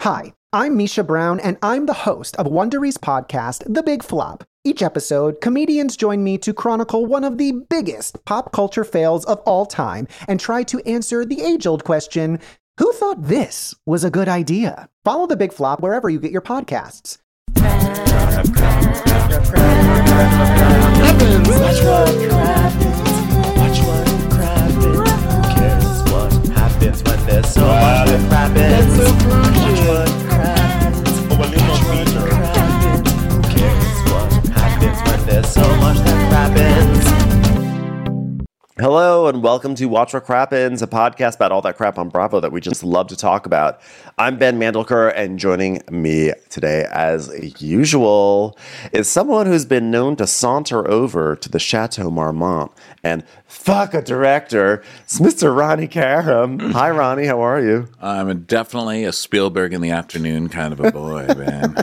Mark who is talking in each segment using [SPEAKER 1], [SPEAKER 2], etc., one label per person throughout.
[SPEAKER 1] Hi, I'm Misha Brown, and I'm the host of Wondery's podcast, The Big Flop. Each episode, comedians join me to chronicle one of the biggest pop culture fails of all time and try to answer the age-old question, who thought this was a good idea? Follow The Big Flop wherever you get your podcasts.
[SPEAKER 2] Happens when there's so much that happens. Watch what happens. Who cares what happens when there's so much that happens? Hello and welcome to Watch What Crappens, a podcast about all that crap on Bravo that we just love to talk about. I'm Ben Mandelker, and joining me today, as usual, is someone who's been known to saunter over to the Chateau Marmont and fuck a director. It's Mr. Ronnie Karam. Hi, Ronnie. How are you?
[SPEAKER 3] I'm definitely a Spielberg in the afternoon kind of a boy, man.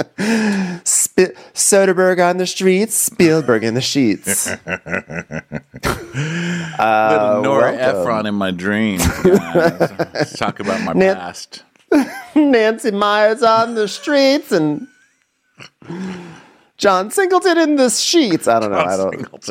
[SPEAKER 2] Soderbergh on the streets, Spielberg in the sheets.
[SPEAKER 3] Little Nora Ephron in my dreams, guys. Let's talk about my past.
[SPEAKER 2] Nancy Myers on the streets and John Singleton in the sheets. I don't know. I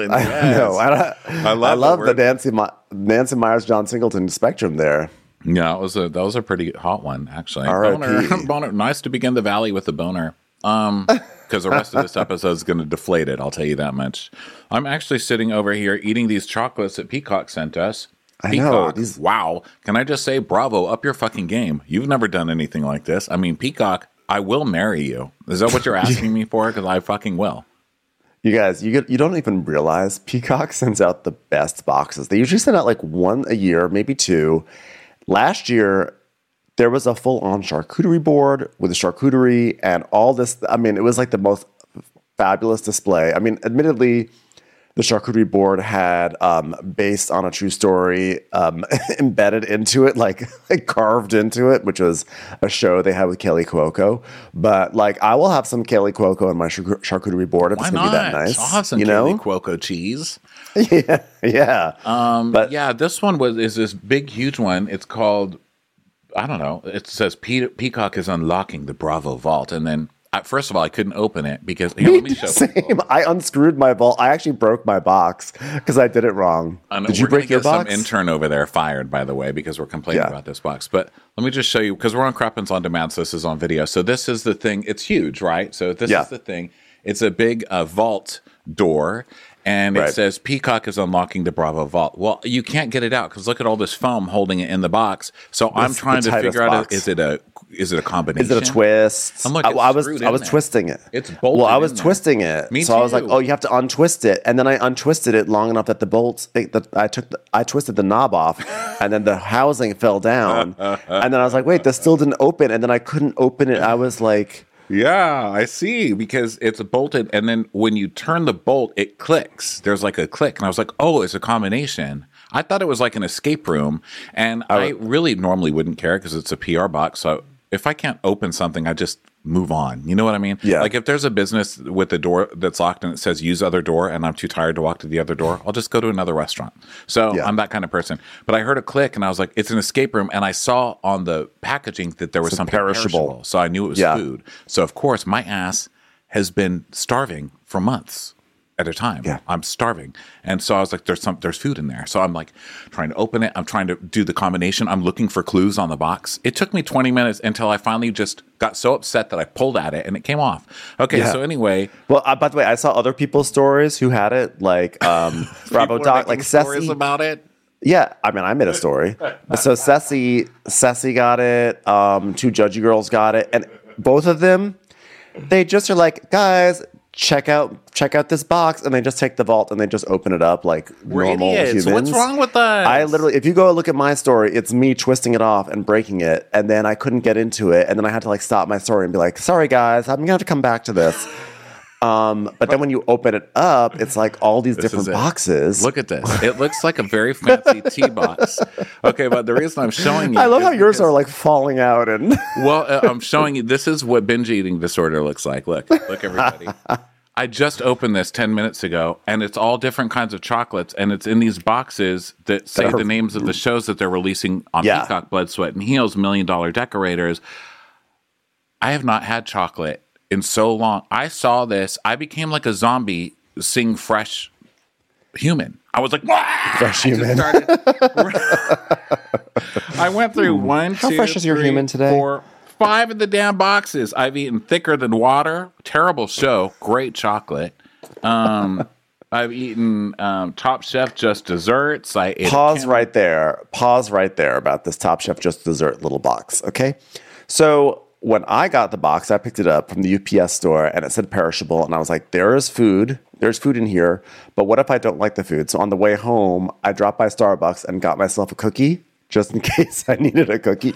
[SPEAKER 2] love the Nancy Myers, John Singleton spectrum there.
[SPEAKER 3] Yeah, that was a pretty hot one, actually. Boner. Nice to begin the valley with a boner. Because the rest of this episode is going to deflate it, I'll tell you that much. I'm actually sitting over here eating these chocolates that Peacock sent us. Peacock, wow. Can I just say, bravo, up your fucking game. You've never done anything like this. I mean, Peacock, I will marry you. Is that what you're asking me for? Because I fucking will.
[SPEAKER 2] You guys, you don't even realize Peacock sends out the best boxes. They usually send out like one a year, maybe two. Last year, there was a full-on charcuterie board with a charcuterie and all this. I mean, it was like the most fabulous display. I mean, admittedly, the charcuterie board had, based on a true story, embedded into it, like carved into it, which was a show they had with Kaley Cuoco. But like, I will have some Kaley Cuoco on my charcuterie board if it's going to be that nice.
[SPEAKER 3] I'll have some Kaley Cuoco cheese.
[SPEAKER 2] Yeah.
[SPEAKER 3] But yeah, this one is this big, huge one. It's called, I don't know. It says Peacock is unlocking the Bravo vault, and then first of all, I couldn't open it because let me show
[SPEAKER 2] same. I unscrewed my vault. I actually broke my box because I did it wrong. Did you break your box?
[SPEAKER 3] Some intern over there fired, by the way, because we're complaining about this box. But let me just show you, because we're on Crappens on Demand, so this is on video. So this is the thing. It's huge, right? So this is the thing. It's a big vault door. And it says Peacock is unlocking the Bravo vault. Well, you can't get it out because look at all this foam holding it in the box. So I'm trying to figure out, is it a combination?
[SPEAKER 2] Is it a twist?
[SPEAKER 3] And look,
[SPEAKER 2] I was twisting it.
[SPEAKER 3] It's bolted.
[SPEAKER 2] Well, I was twisting it.
[SPEAKER 3] Me
[SPEAKER 2] so
[SPEAKER 3] too.
[SPEAKER 2] I was like, oh, you have to untwist it. And then I untwisted it long enough that the bolts, I twisted the knob off and then the housing fell down. And then I was like, wait, this still didn't open. And then I couldn't open it. I was like,
[SPEAKER 3] yeah, I see, because it's bolted, and then when you turn the bolt, it clicks. There's like a click, and I was like, oh, it's a combination. I thought it was like an escape room, and I really normally wouldn't care because it's a PR box, so if I can't open something, I just move on. You know what I mean?
[SPEAKER 2] Yeah.
[SPEAKER 3] Like if there's a business with a door that's locked and it says use other door and I'm too tired to walk to the other door, I'll just go to another restaurant. So I'm that kind of person. But I heard a click and I was like, it's an escape room. And I saw on the packaging that there was something perishable. So I knew it was food. So of course my ass has been starving for months at a time. Yeah. I'm starving. And so I was like, there's food in there. So I'm like trying to open it. I'm trying to do the combination. I'm looking for clues on the box. It took me 20 minutes until I finally just got so upset that I pulled at it and it came off. Okay. So anyway.
[SPEAKER 2] Well, by the way, I saw other people's stories who had it, like Bravo Doc, like
[SPEAKER 3] stories about it.
[SPEAKER 2] Yeah, I mean, I made a story. So Ceci got it. Two Judgy girls got it. And both of them, they just are like, guys, check out this box, and they just take the vault and they just open it up like normal humans.
[SPEAKER 3] What's wrong with us?
[SPEAKER 2] I literally, if you go look at my story, it's me twisting it off and breaking it, and then I couldn't get into it, and then I had to like stop my story and be like, sorry guys, I'm gonna have to come back to this. But then when you open it up, it's like all these different boxes.
[SPEAKER 3] Look at this. It looks like a very fancy tea box. Okay, but the reason I'm showing you,
[SPEAKER 2] I love how yours are like falling out and.
[SPEAKER 3] Well, I'm showing you. This is what binge eating disorder looks like. Look, everybody. I just opened this 10 minutes ago, and it's all different kinds of chocolates, and it's in these boxes that say the names of the shows that they're releasing on Peacock, Blood, Sweat, and Heels, $1 Million Decorators. I have not had chocolate in so long. I saw this. I became like a zombie seeing fresh human. I was like, Wah!
[SPEAKER 2] Fresh human.
[SPEAKER 3] I went through one,
[SPEAKER 2] How
[SPEAKER 3] two,
[SPEAKER 2] fresh is your
[SPEAKER 3] three,
[SPEAKER 2] human today?
[SPEAKER 3] 4, 5 of the damn boxes. I've eaten thicker than water. Terrible show. Great chocolate. I've eaten Top Chef Just Desserts. I ate
[SPEAKER 2] Pause right there. Pause right there about this Top Chef Just Dessert little box. Okay. So when I got the box, I picked it up from the UPS store and it said perishable. And I was like, there is food. There's food in here. But what if I don't like the food? So on the way home, I dropped by Starbucks and got myself a cookie just in case I needed a cookie.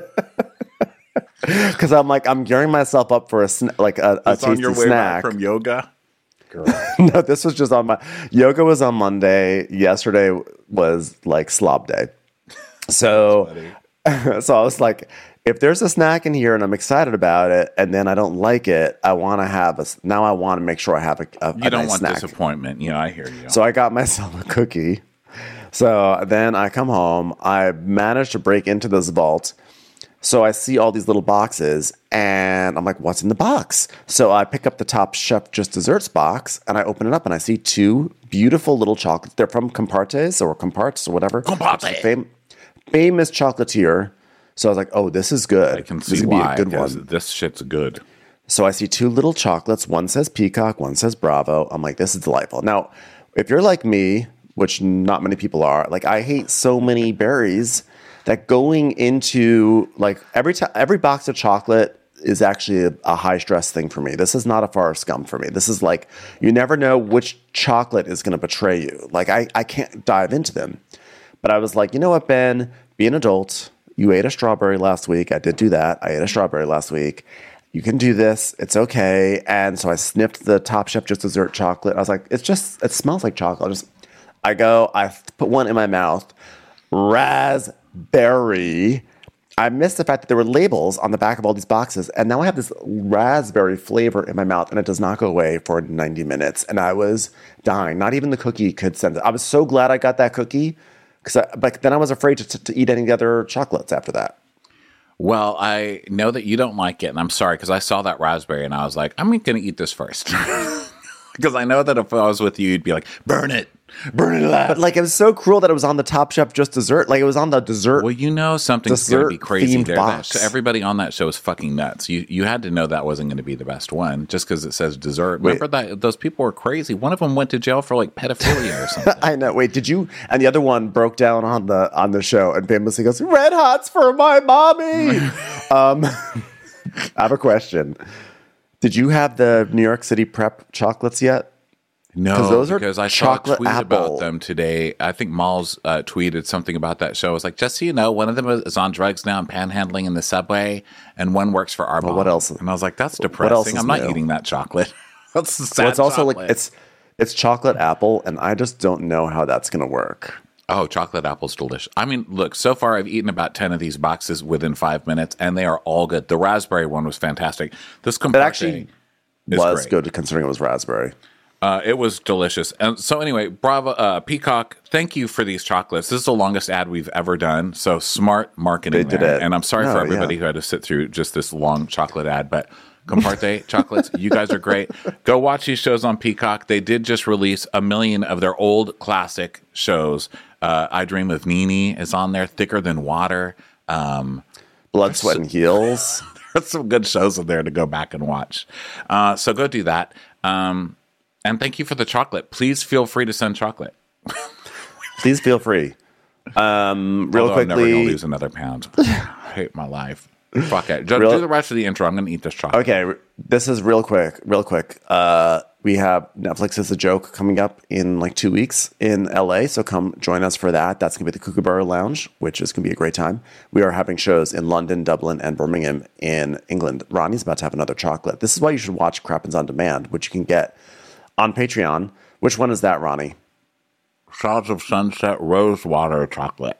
[SPEAKER 2] Because I'm like, I'm gearing myself up for a tasty
[SPEAKER 3] on your way
[SPEAKER 2] snack.
[SPEAKER 3] back from yoga.
[SPEAKER 2] No, this was just on my yoga was on Monday. Yesterday was like slob day. So I was like, if there's a snack in here and I'm excited about it and then I don't like it, I want to make sure I have a
[SPEAKER 3] You don't
[SPEAKER 2] nice
[SPEAKER 3] want
[SPEAKER 2] snack.
[SPEAKER 3] disappointment. Yeah, I hear you.
[SPEAKER 2] So I got myself a cookie. So then I come home. I managed to break into this vault. So I see all these little boxes and I'm like, what's in the box? So I pick up the Top Chef Just Desserts box and I open it up and I see 2 beautiful little chocolates. They're from Compartes or whatever.
[SPEAKER 3] Comparte.
[SPEAKER 2] Famous chocolatier. So I was like, oh, this is good.
[SPEAKER 3] I can
[SPEAKER 2] This
[SPEAKER 3] see
[SPEAKER 2] could
[SPEAKER 3] why.
[SPEAKER 2] be a good
[SPEAKER 3] 'Cause
[SPEAKER 2] one.
[SPEAKER 3] This shit's good.
[SPEAKER 2] So I see 2 little chocolates. One says Peacock, one says Bravo. I'm like, this is delightful. Now, if you're like me, which not many people are, like I hate so many berries that going into like every box of chocolate is actually a high stress thing for me. This is not a Forrest Gump for me. This is like, you never know which chocolate is going to betray you. Like I can't dive into them. But I was like, you know what, Ben, be an adult. You ate a strawberry last week. I did do that. I ate a strawberry last week. You can do this. It's okay. And so I sniffed the Top Chef Just Dessert chocolate. I was like, it smells like chocolate. I put one in my mouth. Raspberry. I missed the fact that there were labels on the back of all these boxes. And now I have this raspberry flavor in my mouth and it does not go away for 90 minutes. And I was dying. Not even the cookie could send it. I was so glad I got that cookie. But then I was afraid to eat any of the other chocolates after that.
[SPEAKER 3] Well, I know that you don't like it, and I'm sorry because I saw that raspberry and I was like, I'm going to eat this first. Because I know that if I was with you, you'd be like, burn it alive.
[SPEAKER 2] But like, it was so cruel that it was on the Top Chef Just Dessert. Like, it was on the dessert.
[SPEAKER 3] Well, you know something's going to be crazy
[SPEAKER 2] themed
[SPEAKER 3] there.
[SPEAKER 2] box.
[SPEAKER 3] Everybody on that show is fucking nuts. You had to know that wasn't going to be the best one just because it says dessert.
[SPEAKER 2] Wait.
[SPEAKER 3] Remember that those people were crazy. One of them went to jail for like pedophilia or something.
[SPEAKER 2] I know. Wait, did you? And the other one broke down on the show and famously goes, "Red Hots for my mommy." I have a question. Did you have the New York City Prep chocolates yet?
[SPEAKER 3] No,
[SPEAKER 2] those are
[SPEAKER 3] because I saw a
[SPEAKER 2] chocolate
[SPEAKER 3] tweet
[SPEAKER 2] apple.
[SPEAKER 3] about them today. I think Malls tweeted something about that show. I was like, just so you know, one of them is on drugs now and panhandling in the subway, and one works for Arbonne.
[SPEAKER 2] Well, what else?
[SPEAKER 3] And I was like, that's
[SPEAKER 2] else
[SPEAKER 3] depressing.
[SPEAKER 2] is
[SPEAKER 3] I'm not
[SPEAKER 2] new?
[SPEAKER 3] eating that chocolate. That's sad.
[SPEAKER 2] Well, it's also
[SPEAKER 3] chocolate.
[SPEAKER 2] like it's chocolate apple, and I just don't know how that's going to work.
[SPEAKER 3] Oh, chocolate apple's delicious. I mean, look, so far I've eaten about 10 of these boxes within 5 minutes, and they are all good. The raspberry one was fantastic. This
[SPEAKER 2] It actually
[SPEAKER 3] is
[SPEAKER 2] was
[SPEAKER 3] great.
[SPEAKER 2] good considering it was raspberry.
[SPEAKER 3] It was delicious. And so anyway, Bravo, Peacock, thank you for these chocolates. This is the longest ad we've ever done. So smart marketing.
[SPEAKER 2] They did
[SPEAKER 3] there.
[SPEAKER 2] it.
[SPEAKER 3] And I'm sorry
[SPEAKER 2] No,
[SPEAKER 3] for everybody
[SPEAKER 2] yeah.
[SPEAKER 3] who had to sit through just this long chocolate ad, but Comparte chocolates, you guys are great. Go watch these shows on Peacock. They did just release 1 million of their old classic shows. I Dream of Nini is on there, Thicker Than Water.
[SPEAKER 2] Blood, Sweat, and Heels.
[SPEAKER 3] There's some good shows in there to go back and watch. So go do that. And thank you for the chocolate. Please feel free to send chocolate.
[SPEAKER 2] Please feel free. Real
[SPEAKER 3] Although I'm never going to
[SPEAKER 2] quickly.
[SPEAKER 3] lose another pound. I hate my life. Fuck it. Just do the rest of the intro. I'm going to eat this chocolate.
[SPEAKER 2] Okay, this is real quick. We have Netflix is a Joke coming up in like 2 weeks in LA, so come join us for that. That's going to be the Kookaburra Lounge, which is going to be a great time. We are having shows in London, Dublin, and Birmingham in England. Ronnie's about to have another chocolate. This is why you should watch Crappens on Demand, which you can get on Patreon. Which one is that, Ronnie?
[SPEAKER 3] Sounds of Sunset Rose Water Chocolate.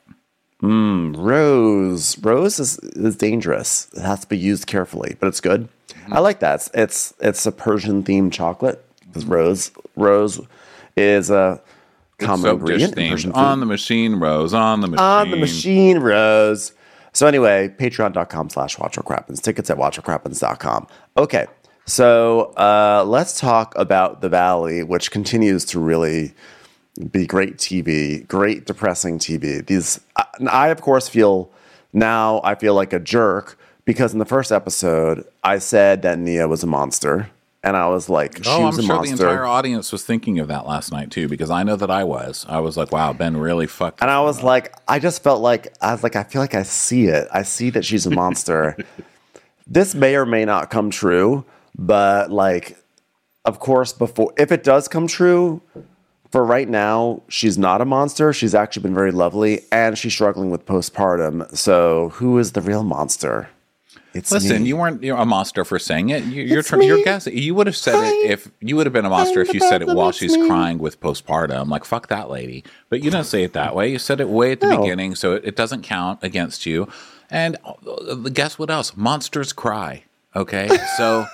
[SPEAKER 2] Rose is dangerous. It has to be used carefully, but it's good. I like that. It's a Persian themed chocolate because rose is a common
[SPEAKER 3] Soap dish
[SPEAKER 2] ingredient in
[SPEAKER 3] themed.
[SPEAKER 2] Persian food.
[SPEAKER 3] On the machine, Rose. On the machine.
[SPEAKER 2] On the machine, Rose. So anyway, patreon.com/WatchWhatCrappens. Tickets at WatchWhatCrappens.com. Okay, so let's talk about The Valley, which continues to really be great TV, great depressing TV. I of course feel like a jerk because in the first episode I said that Nia was a monster. And I was like, she was a monster. I'm sure the
[SPEAKER 3] entire audience was thinking of that last night, too, because I know that I was. I was like, wow, Ben really fucked.
[SPEAKER 2] And I was like, I feel like I see it. I see that she's a monster. This may or may not come true, but like, of course, if it does come true, for right now, she's not a monster. She's actually been very lovely, and she's struggling with postpartum. So who is the real monster?
[SPEAKER 3] Listen,
[SPEAKER 2] me.
[SPEAKER 3] You weren't a monster for saying it. You're guessing. You would have said it if you would have been a monster if you said it while she's crying with postpartum. Like, fuck that lady. But you didn't say it that way. You said it way at the beginning, so it doesn't count against you. And guess what else? Monsters cry. Okay, so.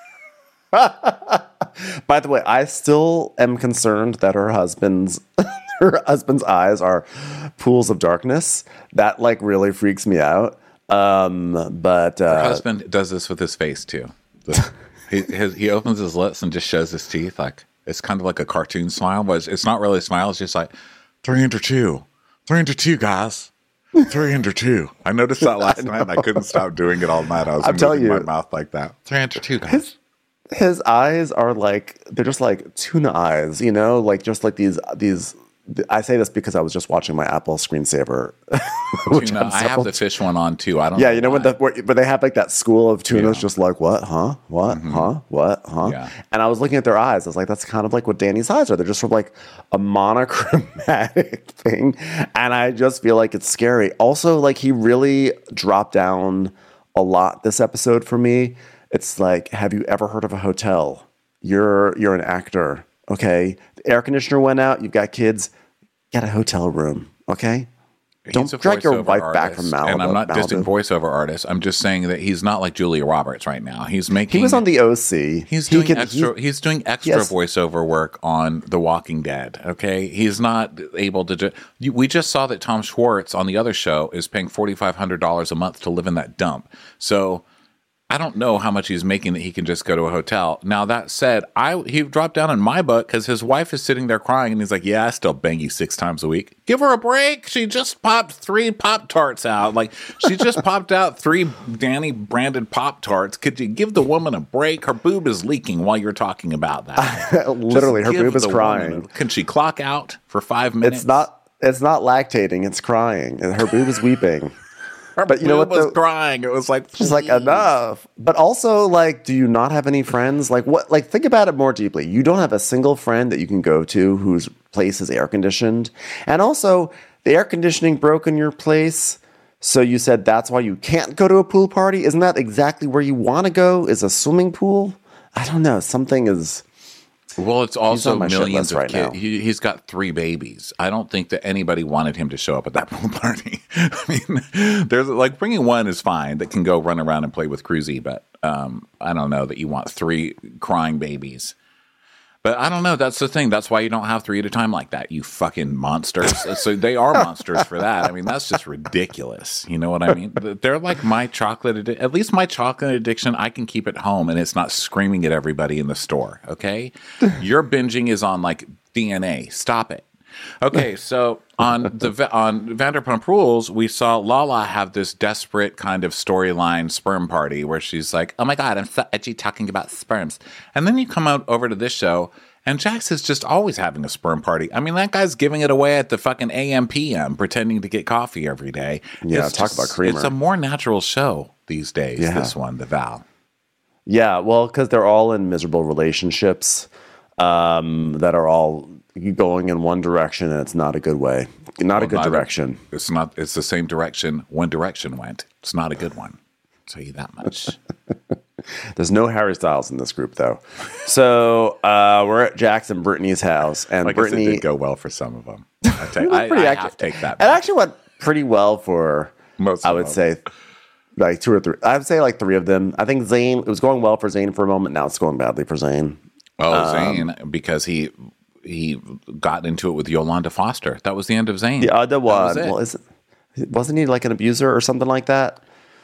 [SPEAKER 2] By the way, I still am concerned that her husband's eyes are pools of darkness. That like really freaks me out. But
[SPEAKER 3] her husband does this with his face too. He opens his lips and just shows his teeth. Like it's kind of like a cartoon smile, but it's not really a smile. It's just like 3 under 2, 3 under 2, guys, 3 under 2. I noticed that last night. And I couldn't stop doing it all night. I was moving my mouth like that. 3 under 2, guys.
[SPEAKER 2] His eyes are like they're just like tuna eyes, you know, like just like these. I say this because I was just watching my Apple screensaver.
[SPEAKER 3] Tuna, I have the fish one on too. I don't.
[SPEAKER 2] Yeah, you know but they have like that school of tunas, just like what, huh, what, huh, what, huh.
[SPEAKER 3] Yeah.
[SPEAKER 2] And I was looking at their eyes. I was like, that's kind of like what Danny's eyes are. They're just sort of like a monochromatic thing, and I just feel like it's scary. Also, like he really dropped down a lot this episode for me. It's like, have you ever heard of a hotel? You're an actor, okay? The air conditioner went out. You've got kids. Get a hotel room, okay? Don't drag your wife back from Malibu.
[SPEAKER 3] And I'm not dissing voiceover artists. I'm just saying that he's not like Julia Roberts right now. He was on
[SPEAKER 2] the OC.
[SPEAKER 3] He's doing extra voiceover work on The Walking Dead. Okay, he's not able to. We just saw that Tom Schwartz on the other show is paying $4,500 a month to live in that dump. So I don't know how much he's making that he can just go to a hotel. Now, that said, he dropped down in my book because his wife is sitting there crying, and he's like, yeah, I still bang you 6 times a week. Give her a break. She just popped 3 Pop-Tarts out. Like, she just popped out 3 Danny-branded Pop-Tarts. Could you give the woman a break? Her boob is leaking while you're talking about that.
[SPEAKER 2] Literally, her boob is crying.
[SPEAKER 3] Can she clock out for 5 minutes?
[SPEAKER 2] It's not lactating. It's crying. And her boob is weeping.
[SPEAKER 3] But you know what? Was crying. It was like,
[SPEAKER 2] she's like, enough. But also, like, do you not have any friends? Like, what? Like, think about it more deeply. You don't have a single friend that you can go to whose place is air conditioned, and also the air conditioning broke in your place. So you said that's why you can't go to a pool party. Isn't that exactly where you want to go? Is a swimming pool? I don't know. Something is.
[SPEAKER 3] Well, it's also millions of kids. He's got 3 babies. I don't think that anybody wanted him to show up at that pool party. I mean, there's like bringing one is fine that can go run around and play with Cruzy, but I don't know that you want 3 crying babies. But I don't know. That's the thing. That's why you don't have 3 at a time like that, you fucking monsters. So they are monsters for that. I mean, that's just ridiculous. You know what I mean? They're like my chocolate. At least my chocolate addiction, I can keep at home, and it's not screaming at everybody in the store. Okay, your binging is on like DNA. Stop it. Okay, so on Vanderpump Rules, we saw Lala have this desperate kind of storyline sperm party where she's like, "Oh my god, I'm so edgy talking about sperms," and then you come out over to this show, and Jax is just always having a sperm party. I mean, that guy's giving it away at the fucking AM PM, pretending to get coffee every day.
[SPEAKER 2] Yeah, talk about creamer.
[SPEAKER 3] It's a more natural show these days. Yeah. This one, The Val.
[SPEAKER 2] Yeah, well, because they're all in miserable relationships that are all going in one direction, and it's not a good way. Not a good direction.
[SPEAKER 3] It's not. It's the same direction One Direction went. It's not a good one. I'll tell you that much.
[SPEAKER 2] There's no Harry Styles in this group, though. So we're at Jax and Brittany's house, and
[SPEAKER 3] I
[SPEAKER 2] Brittany
[SPEAKER 3] guess it did go well for some of them. I have to take that back.
[SPEAKER 2] It actually went pretty well for most. I would say like 2 or 3. I would say like 3 of them. I think Zayn. It was going well for Zayn for a moment. Now it's going badly for Zayn.
[SPEAKER 3] Oh, Zayn, because he got into it with Yolanda Foster. That was the end of Zayn.
[SPEAKER 2] The other one. Well, Wasn't he like an abuser or something like that?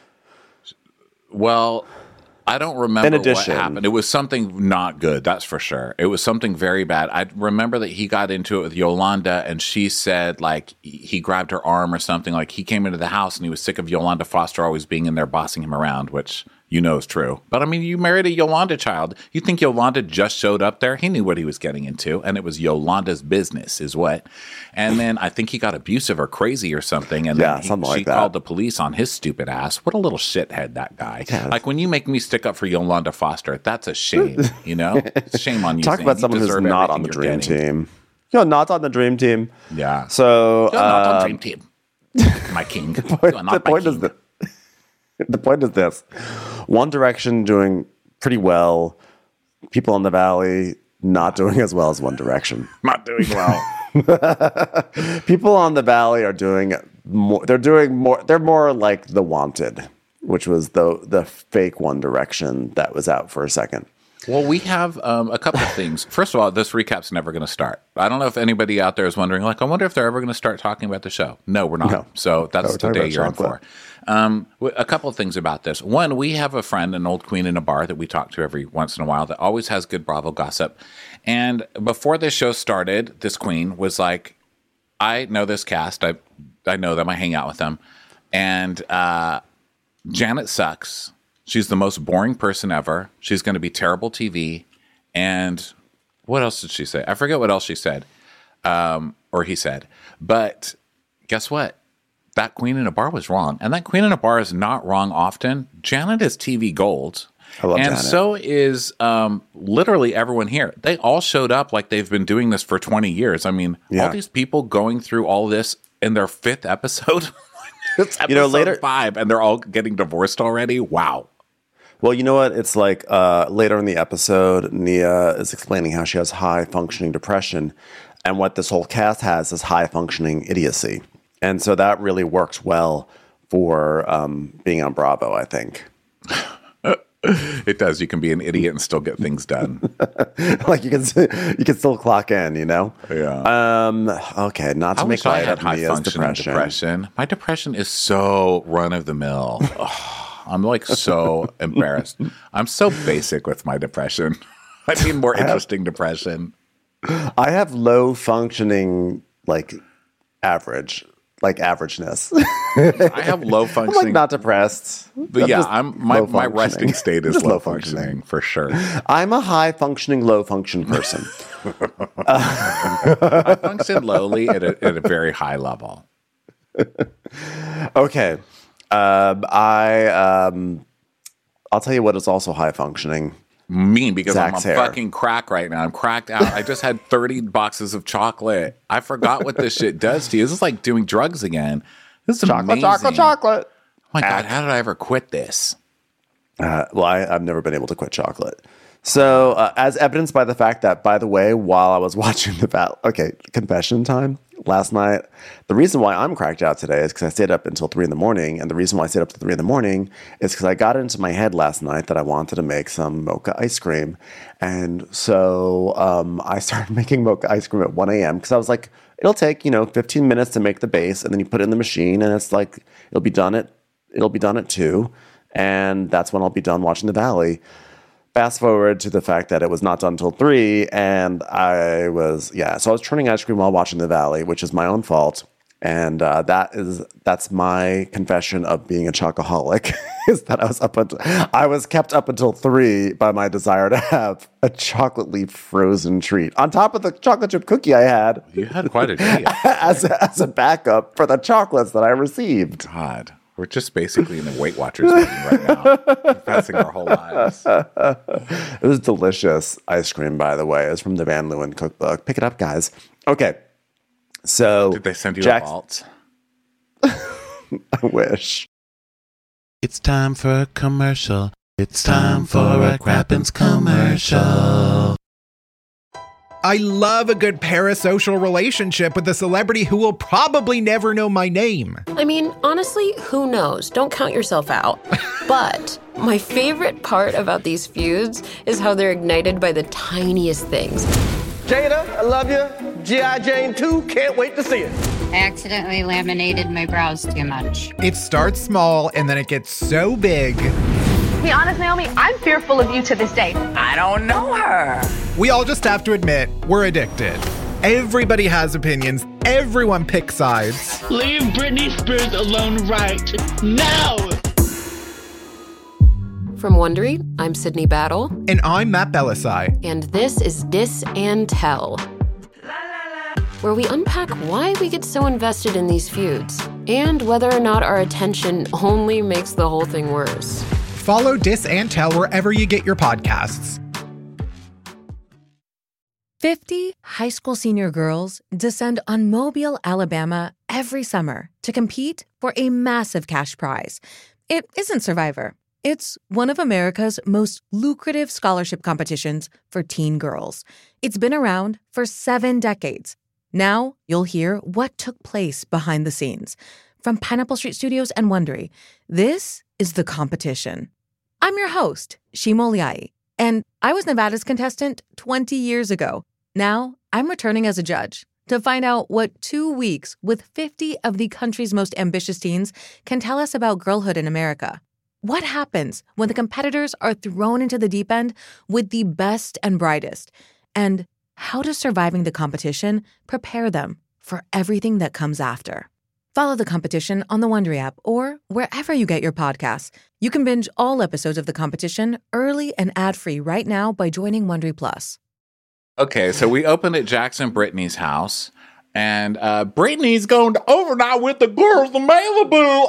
[SPEAKER 3] Well, I don't remember what happened. It was something not good, that's for sure. It was something very bad. I remember that he got into it with Yolanda, and she said, like, he grabbed her arm or something. Like, he came into the house, and he was sick of Yolanda Foster always being in there bossing him around, which you know is true. But, I mean, you married a Yolanda child. You think Yolanda just showed up there? He knew what he was getting into, and it was Yolanda's business is what. And then I think he got abusive or crazy or something, and then she called the police on his stupid ass. What a little shithead, that guy. Yeah. Like, when you make me stick up for Yolanda Foster, that's a shame, you know? Shame on you.
[SPEAKER 2] Talk about someone who's not on the dream team. You're not on the dream team.
[SPEAKER 3] Yeah.
[SPEAKER 2] So,
[SPEAKER 3] you're not on the dream team, my king.
[SPEAKER 2] The point is this. One Direction doing pretty well. People in the Valley not doing as well as One Direction.
[SPEAKER 3] Not doing well.
[SPEAKER 2] People on the Valley are doing more. They're more like The Wanted, which was the fake One Direction that was out for a second.
[SPEAKER 3] Well, we have a couple of things. First of all, this recap's never going to start. I don't know if anybody out there is wondering, like, I wonder if they're ever going to start talking about the show. No, we're not. No. So that's the day you're in for. A couple of things about this. One, we have a friend, an old queen in a bar that we talk to every once in a while that always has good Bravo gossip. And before this show started, this queen was like, I know this cast. I know them. I hang out with them. And Janet sucks. She's the most boring person ever. She's going to be terrible TV. And what else did she say? I forget what else she said. Or he said. But guess what? That queen in a bar was wrong. And that queen in a bar is not wrong often. Janet is TV gold.
[SPEAKER 2] I love Janet.
[SPEAKER 3] And so is literally everyone here. They all showed up like they've been doing this for 20 years. I mean, all these people going through all this in their 5th episode. It's episode later 5, and they're all getting divorced already. Wow.
[SPEAKER 2] Well, you know what? It's like later in the episode, Nia is explaining how she has high-functioning depression, and what this whole cast has is high-functioning idiocy. And so that really works well for being on Bravo, I think.
[SPEAKER 3] It does. You can be an idiot and still get things done.
[SPEAKER 2] Like you can still clock in, you know?
[SPEAKER 3] Yeah.
[SPEAKER 2] Okay, not to make light of Nia's
[SPEAKER 3] depression. My depression is so run-of-the-mill. I'm like so embarrassed. I'm so basic with my depression. I need more interesting depression.
[SPEAKER 2] I have low functioning, like averageness.
[SPEAKER 3] I have low functioning.
[SPEAKER 2] I'm like not depressed.
[SPEAKER 3] But my resting state is low functioning for sure.
[SPEAKER 2] I'm a high functioning, low function person.
[SPEAKER 3] I function lowly at a very high level.
[SPEAKER 2] Okay. I'll tell you what is also high functioning.
[SPEAKER 3] Because
[SPEAKER 2] Zach's
[SPEAKER 3] I'm a fucking crack right now. I'm cracked out. I just had 30 boxes of chocolate. I forgot what this shit does to you. This is like doing drugs again. This is amazing.
[SPEAKER 2] Chocolate.
[SPEAKER 3] Oh my God, how did I ever quit this?
[SPEAKER 2] Well, I've never been able to quit chocolate. So, as evidenced by the fact that, by the way, while I was watching confession time last night, the reason why I'm cracked out today is because I stayed up until 3 in the morning. And the reason why I stayed up till 3 in the morning is because I got into my head last night that I wanted to make some mocha ice cream. And so I started making mocha ice cream at 1 a.m. because I was like, it'll take, 15 minutes to make the base, and then you put it in the machine, and it's like, it'll be done at 2. And that's when I'll be done watching The Valley. Fast forward to the fact that it was not done until 3, and so I was churning ice cream while watching The Valley, which is my own fault. And that's my confession of being a chocoholic, is that I was kept up until 3 by my desire to have a chocolate leaf frozen treat on top of the chocolate chip cookie I had.
[SPEAKER 3] You had quite a day
[SPEAKER 2] as a backup for the chocolates that I received.
[SPEAKER 3] God. We're just basically in a Weight Watchers meeting right now, passing our whole lives.
[SPEAKER 2] It was delicious ice cream, by the way. It's from the Van Leeuwen cookbook. Pick it up, guys. Okay. So
[SPEAKER 3] did they send you a vault?
[SPEAKER 2] I wish.
[SPEAKER 4] It's time for a commercial. It's time for a Crappens commercial.
[SPEAKER 5] I love a good parasocial relationship with a celebrity who will probably never know my name.
[SPEAKER 6] I mean, honestly, who knows? Don't count yourself out. But my favorite part about these feuds is how they're ignited by the tiniest things.
[SPEAKER 7] Jada, I love you. G.I. Jane 2, can't wait to see it. I accidentally laminated my brows too much.
[SPEAKER 5] It starts small and then it gets so big.
[SPEAKER 8] To be honest, Naomi, I'm fearful of you to this day.
[SPEAKER 9] I don't know her.
[SPEAKER 5] We all just have to admit, we're addicted. Everybody has opinions. Everyone picks sides.
[SPEAKER 10] Leave Britney Spears alone right now.
[SPEAKER 6] From Wondery, I'm Sydney Battle.
[SPEAKER 5] And I'm Matt Belisai.
[SPEAKER 6] And this is Dis and Tell, where we unpack why we get so invested in these feuds and whether or not our attention only makes the whole thing worse.
[SPEAKER 5] Follow Dis and Tell wherever you get your podcasts.
[SPEAKER 11] 50 high school senior girls descend on Mobile, Alabama every summer to compete for a massive cash prize. It isn't Survivor. It's one of America's most lucrative scholarship competitions for teen girls. It's been around for 7 decades. Now you'll hear what took place behind the scenes. From Pineapple Street Studios and Wondery, this is The Competition. I'm your host, Shima Oliai, and I was Nevada's contestant 20 years ago. Now I'm returning as a judge to find out what 2 weeks with 50 of the country's most ambitious teens can tell us about girlhood in America. What happens when the competitors are thrown into the deep end with the best and brightest? And how does surviving the competition prepare them for everything that comes after? Follow The Competition on the Wondery app or wherever you get your podcasts. You can binge all episodes of The Competition early and ad-free right now by joining Wondery Plus.
[SPEAKER 3] Okay, so we opened at Jackson Brittany's house. And Brittany's going to overnight with the girls in Malibu.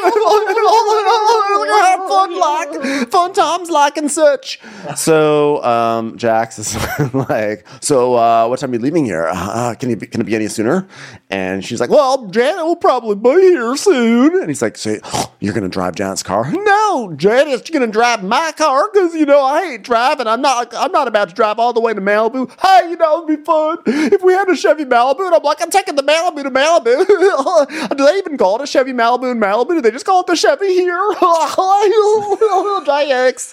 [SPEAKER 2] Fun times like and such. So Jax is like, so what time are you leaving here? Can it be any sooner? And she's like, well, Janet will probably be here soon. And he's like, so you're going to drive Janet's car? No, Janet's going to drive my car because, I hate driving. I'm not about to drive all the way to Malibu. Hey, it'd be fun if we had a Chevy Malibu. And I'm like, I'm taking the Malibu to Malibu. Do they even call it a Chevy Malibu in Malibu? Do they just call it the Chevy here? JX.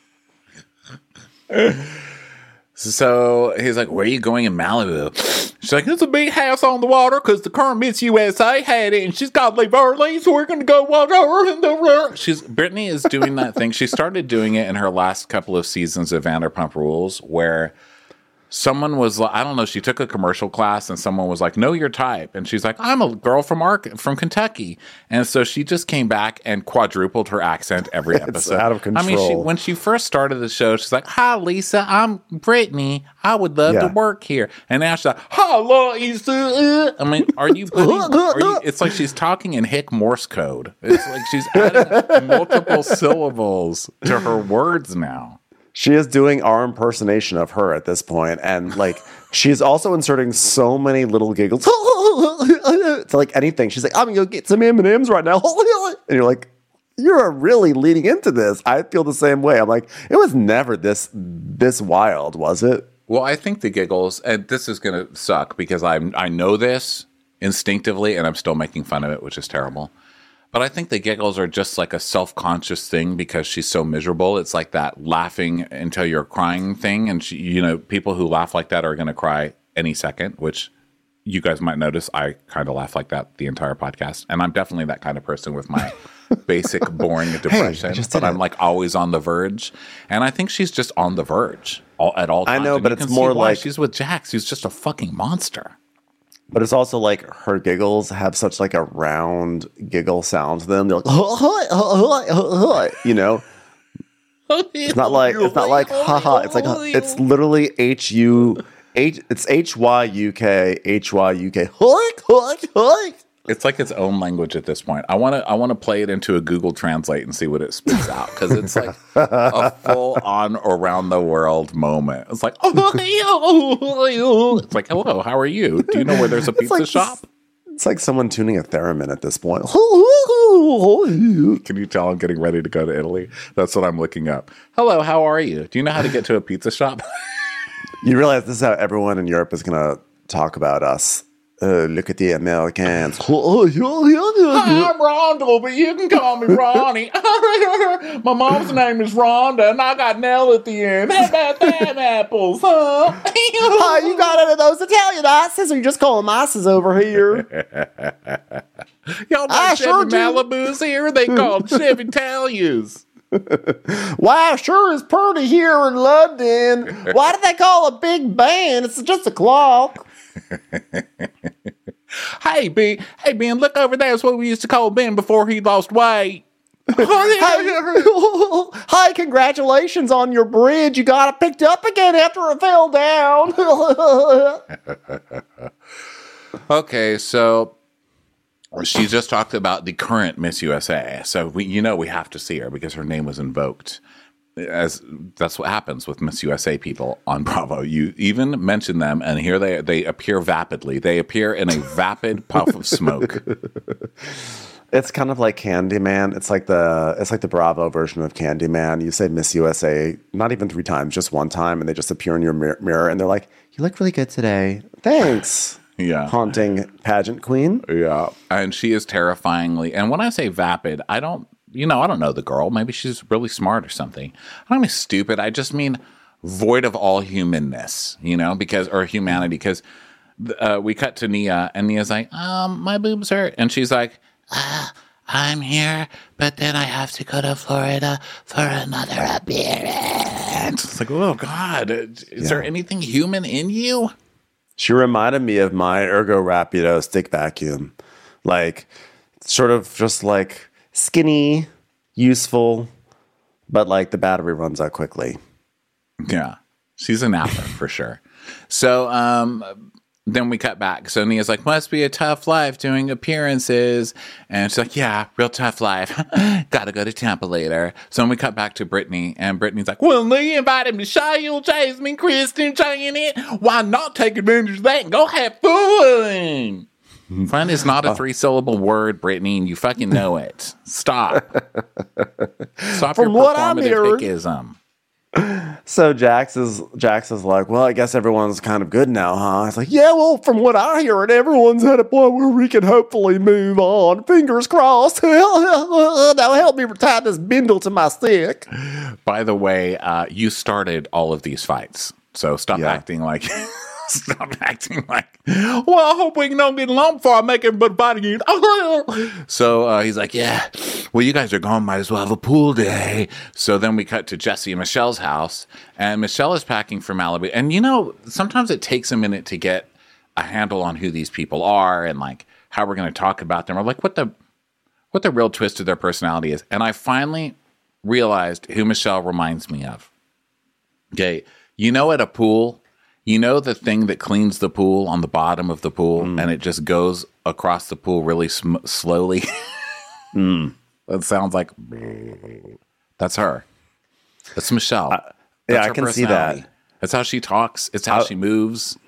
[SPEAKER 3] So he's like, where are you going in Malibu? She's like, it's a big house on the water because the current Miss USA had it and she's got to leave early, so we're going to go watch her. Brittany is doing that thing. She started doing it in her last couple of seasons of Vanderpump Rules where someone was like, I don't know, she took a commercial class and someone was like, know your type. And she's like, I'm a girl from Kentucky. And so she just came back and quadrupled her accent every episode.
[SPEAKER 2] It's out of control.
[SPEAKER 3] I mean, when she first started the show, she's like, hi, Lisa, I'm Brittany. I would love to work here. And now she's like, hi, Lisa. I mean, it's like she's talking in Hick Morse code. It's like she's adding multiple syllables to her words now.
[SPEAKER 2] She is doing our impersonation of her at this point, and she's also inserting so many little giggles to anything. She's like, I'm gonna go get some M&Ms right now, and you're like, you're really leading into this. I feel the same way. I'm like, it was never this wild, was it?
[SPEAKER 3] Well, I think the giggles, and this is gonna suck because I know this instinctively, and I'm still making fun of it, which is terrible. But I think the giggles are just like a self-conscious thing because she's so miserable. It's like that laughing until you're crying thing. And people who laugh like that are going to cry any second, which you guys might notice. I kind of laugh like that the entire podcast. And I'm definitely that kind of person with my basic boring depression. But I'm like always on the verge. And I think she's just on the verge at all times.
[SPEAKER 2] I know, but it's more like
[SPEAKER 3] she's with Jax, who's just a fucking monster.
[SPEAKER 2] But it's also like her giggles have such like a round giggle sound to them. They're like, It's not like haha. It's like it's literally it's HYUK.
[SPEAKER 3] It's like its own language at this point. I want to play it into a Google Translate and see what it spits out because it's like a full on around the world moment. It's like it's like hello, how are you? Do you know where there's a pizza shop?
[SPEAKER 2] It's like someone tuning a theremin at this point.
[SPEAKER 3] Can you tell I'm getting ready to go to Italy? That's what I'm looking up. Hello, how are you? Do you know how to get to a pizza shop?
[SPEAKER 2] You realize this is how everyone in Europe is going to talk about us look at the Americans.
[SPEAKER 3] I'm Rhonda, but you can call me Ronnie. My mom's name is Rhonda, and I got Nell at the end. How about that, apples, huh?
[SPEAKER 2] Hi, you got any of those Italian ices, or you just call them ices over here?
[SPEAKER 3] Y'all know Chevy Malibus here? They call them Chevy Italians.
[SPEAKER 2] Wow, sure is pretty here in London. Why do they call a big band? It's just a clock.
[SPEAKER 3] Hey, Ben, look over there. That's what we used to call Ben before he lost weight.
[SPEAKER 2] Hi, congratulations on your bridge. You got it picked up again after it fell down.
[SPEAKER 3] Okay, so she just talked about the current Miss USA. So we have to see her because her name was invoked. As that's what happens with Miss USA people on Bravo. You even mention them, and here they appear vapidly. They appear in a vapid puff of smoke.
[SPEAKER 2] It's kind of like Candyman. It's like the Bravo version of Candyman. You say Miss USA not even 3 times, just 1 time, and they just appear in your mirror, and they're like, "You look really good today. Thanks."
[SPEAKER 3] Yeah,
[SPEAKER 2] haunting pageant queen.
[SPEAKER 3] Yeah, and she is terrifyingly. And when I say vapid, I don't know the girl. Maybe she's really smart or something. I don't mean stupid. I just mean void of all humanness, or humanity. Because we cut to Nia, and Nia's like, my boobs hurt. And she's like, I'm here, but then I have to go to Florida for another appearance. It's like, oh, God. Is there anything human in you?
[SPEAKER 2] She reminded me of my Ergo Rapido stick vacuum. Like, sort of just like skinny, useful, but like the battery runs out quickly.
[SPEAKER 3] Yeah, she's a napper for sure. So then we cut back. So Nia's like, must be a tough life doing appearances. And she's like, yeah, real tough life. Gotta go to Tampa later. So then we cut back to Brittany. And Brittany's like, well, Nia invited Michelle, Jasmine, Kristen, Janet. Why not take advantage of that and go have fun? Fun is not a 3-syllable word, Brittany, and you fucking know it. Stop. Stop
[SPEAKER 2] From
[SPEAKER 3] your
[SPEAKER 2] what I'm
[SPEAKER 3] performative
[SPEAKER 2] hearing,
[SPEAKER 3] hickism.
[SPEAKER 2] So Jax is like, well, I guess everyone's kind of good now, huh? It's like, yeah, well, from what I hear, everyone's at a point where we can hopefully move on. Fingers crossed. Now help me tie this bindle to my stick.
[SPEAKER 3] By the way, you started all of these fights, so stop acting like... Stop acting like, well, I hope we don't get along before I make everybody fight again. So he's like, yeah, well, you guys are gone. Might as well have a pool day. So then we cut to Jesse and Michelle's house, and Michelle is packing for Malibu. And, sometimes it takes a minute to get a handle on who these people are and, like, how we're going to talk about them or, like, what the real twist of their personality is. And I finally realized who Michelle reminds me of. Okay, at a pool... the thing that cleans the pool on the bottom of the pool and it just goes across the pool really slowly? That sounds like... That's her. That's Michelle.
[SPEAKER 2] That's I can see that.
[SPEAKER 3] That's how she talks. It's how she moves.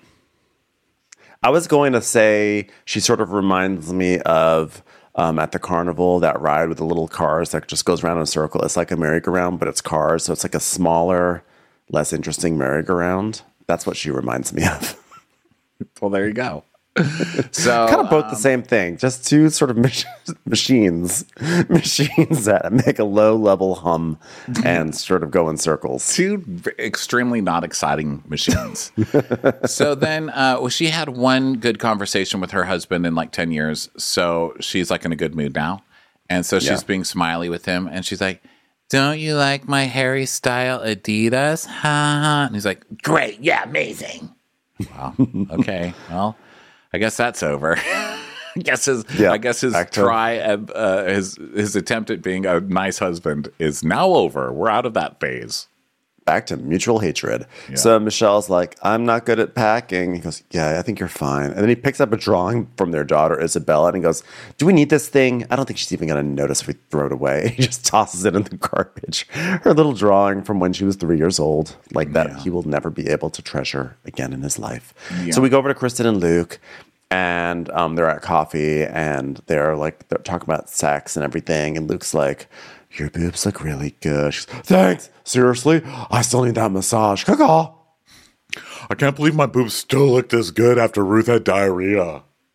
[SPEAKER 2] I was going to say she sort of reminds me of at the carnival, that ride with the little cars that just goes around in a circle. It's like a merry-go-round, but it's cars. So it's like a smaller, less interesting merry-go-round. That's what she reminds me of.
[SPEAKER 3] Well, there you go. So
[SPEAKER 2] kind of both the same thing, just 2 sort of machines that make a low-level hum and sort of go in circles.
[SPEAKER 3] 2 extremely not exciting machines. So then she had one good conversation with her husband in like 10 years, so she's like in a good mood now. And so she's being smiley with him, and she's like, don't you like my Harry style Adidas? Ha! And he's like, great, yeah, amazing. Wow. Okay. Well, I guess that's over. I guess his his attempt at being a nice husband is now over. We're out of that phase.
[SPEAKER 2] Back to mutual hatred. Yeah. So Michelle's like, I'm not good at packing. He goes, yeah, I think you're fine. And then he picks up a drawing from their daughter, Isabella, and he goes, do we need this thing? I don't think she's even going to notice if we throw it away. He just tosses it in the garbage. Her little drawing from when she was 3 years old, like that he will never be able to treasure again in his life. Yeah. So we go over to Kristen and Luke, and they're at coffee, and they're talking about sex and everything. And Luke's like, your boobs look really good. She's, thanks. Seriously? I still need that massage. Caw-caw.
[SPEAKER 3] I can't believe my boobs still look this good after Ruth had diarrhea.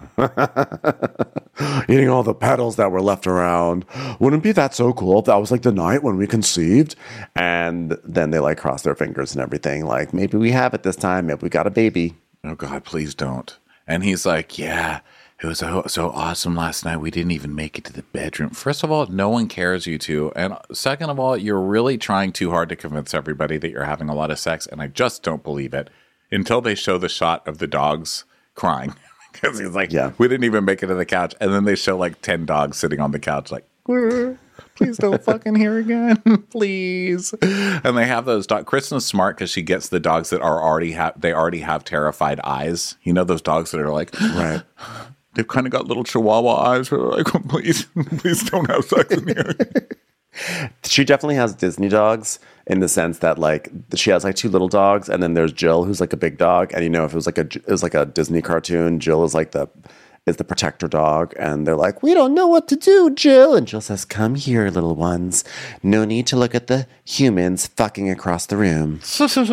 [SPEAKER 2] Eating all the petals that were left around. Wouldn't be that so cool if that was like the night when we conceived? And then they like cross their fingers and everything. Like, maybe we have it this time. Maybe we got a baby.
[SPEAKER 3] Oh, God, please don't. And he's like, yeah, it was so awesome last night. We didn't even make it to the bedroom. First of all, no one cares you two. And second of all, you're really trying too hard to convince everybody that you're having a lot of sex. And I just don't believe it until they show the shot of the dogs crying. Because he's like, we didn't even make it to the couch. And then they show like 10 dogs sitting on the couch like, please don't fucking hear again. Please. And they have those dogs. Kristen's smart because she gets the dogs that are already have terrified eyes. You know, those dogs that are like,
[SPEAKER 2] right.
[SPEAKER 3] They've kind of got little chihuahua eyes. They're like, please don't have sex in here.
[SPEAKER 2] She definitely has Disney dogs in the sense that like she has like 2 little dogs, and then there's Jill, who's like a big dog. And you know, if it was like a Disney cartoon, Jill is like the protector dog, and they're like, we don't know what to do, Jill. And Jill says, come here, little ones. No need to look at the humans fucking across the room.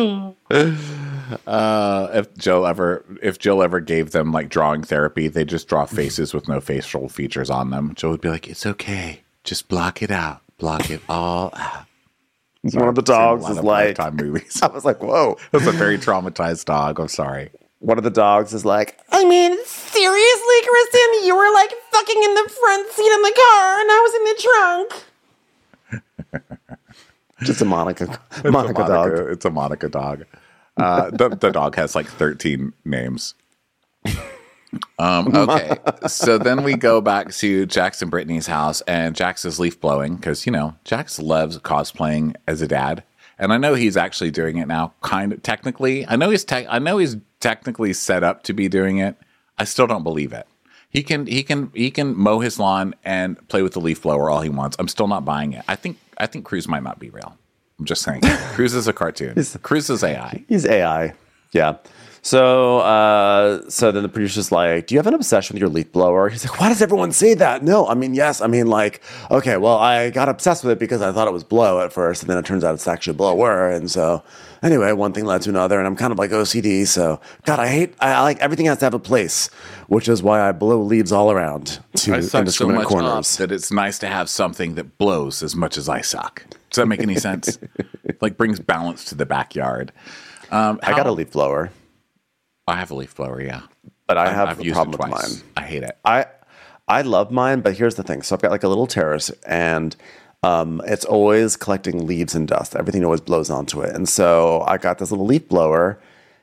[SPEAKER 3] If Jill ever gave them like drawing therapy, they just draw faces with no facial features on them. Jill would be like, it's okay, just block it out. Block it all out.
[SPEAKER 2] One of the dogs is like,
[SPEAKER 3] movies.
[SPEAKER 2] I was like, whoa.
[SPEAKER 3] That's a very traumatized dog. I'm sorry.
[SPEAKER 2] One of the dogs is like,
[SPEAKER 9] I mean, seriously, Kristen? You were like fucking in the front seat of the car and I was in the trunk.
[SPEAKER 2] Just a Monica dog.
[SPEAKER 3] It's a Monica dog. The dog has like 13 names. Okay, so then we go back to Jax and Brittany's house, and Jax is leaf blowing because, you know, Jax loves cosplaying as a dad, and I know he's actually doing it now. Kind of technically, I know he's technically set up to be doing it. I still don't believe it. He can mow his lawn and play with the leaf blower all he wants. I'm still not buying it. I think Cruz might not be real. I'm just saying. Cruz is a cartoon. Cruz is AI.
[SPEAKER 2] He's AI. Yeah. So then the producer's like, do you have an obsession with your leaf blower? He's like, why does everyone say that? No, I mean, yes. I mean, like, okay, well, I got obsessed with it because I thought it was blow at first, and then it turns out it's actually blower. And so anyway, one thing led to another, and I'm kind of like OCD. So God, I like everything has to have a place, which is why I blow leaves all around to indiscriminate corners.
[SPEAKER 3] That it's nice to have something that blows as much as I suck. Does that make any sense? Like brings balance to the backyard.
[SPEAKER 2] I got a leaf blower.
[SPEAKER 3] I have a leaf blower, yeah.
[SPEAKER 2] But I've a problem with mine.
[SPEAKER 3] I hate it.
[SPEAKER 2] I love mine, but here's the thing. So I've got like a little terrace, and it's always collecting leaves and dust. Everything always blows onto it. And so I got this little leaf blower.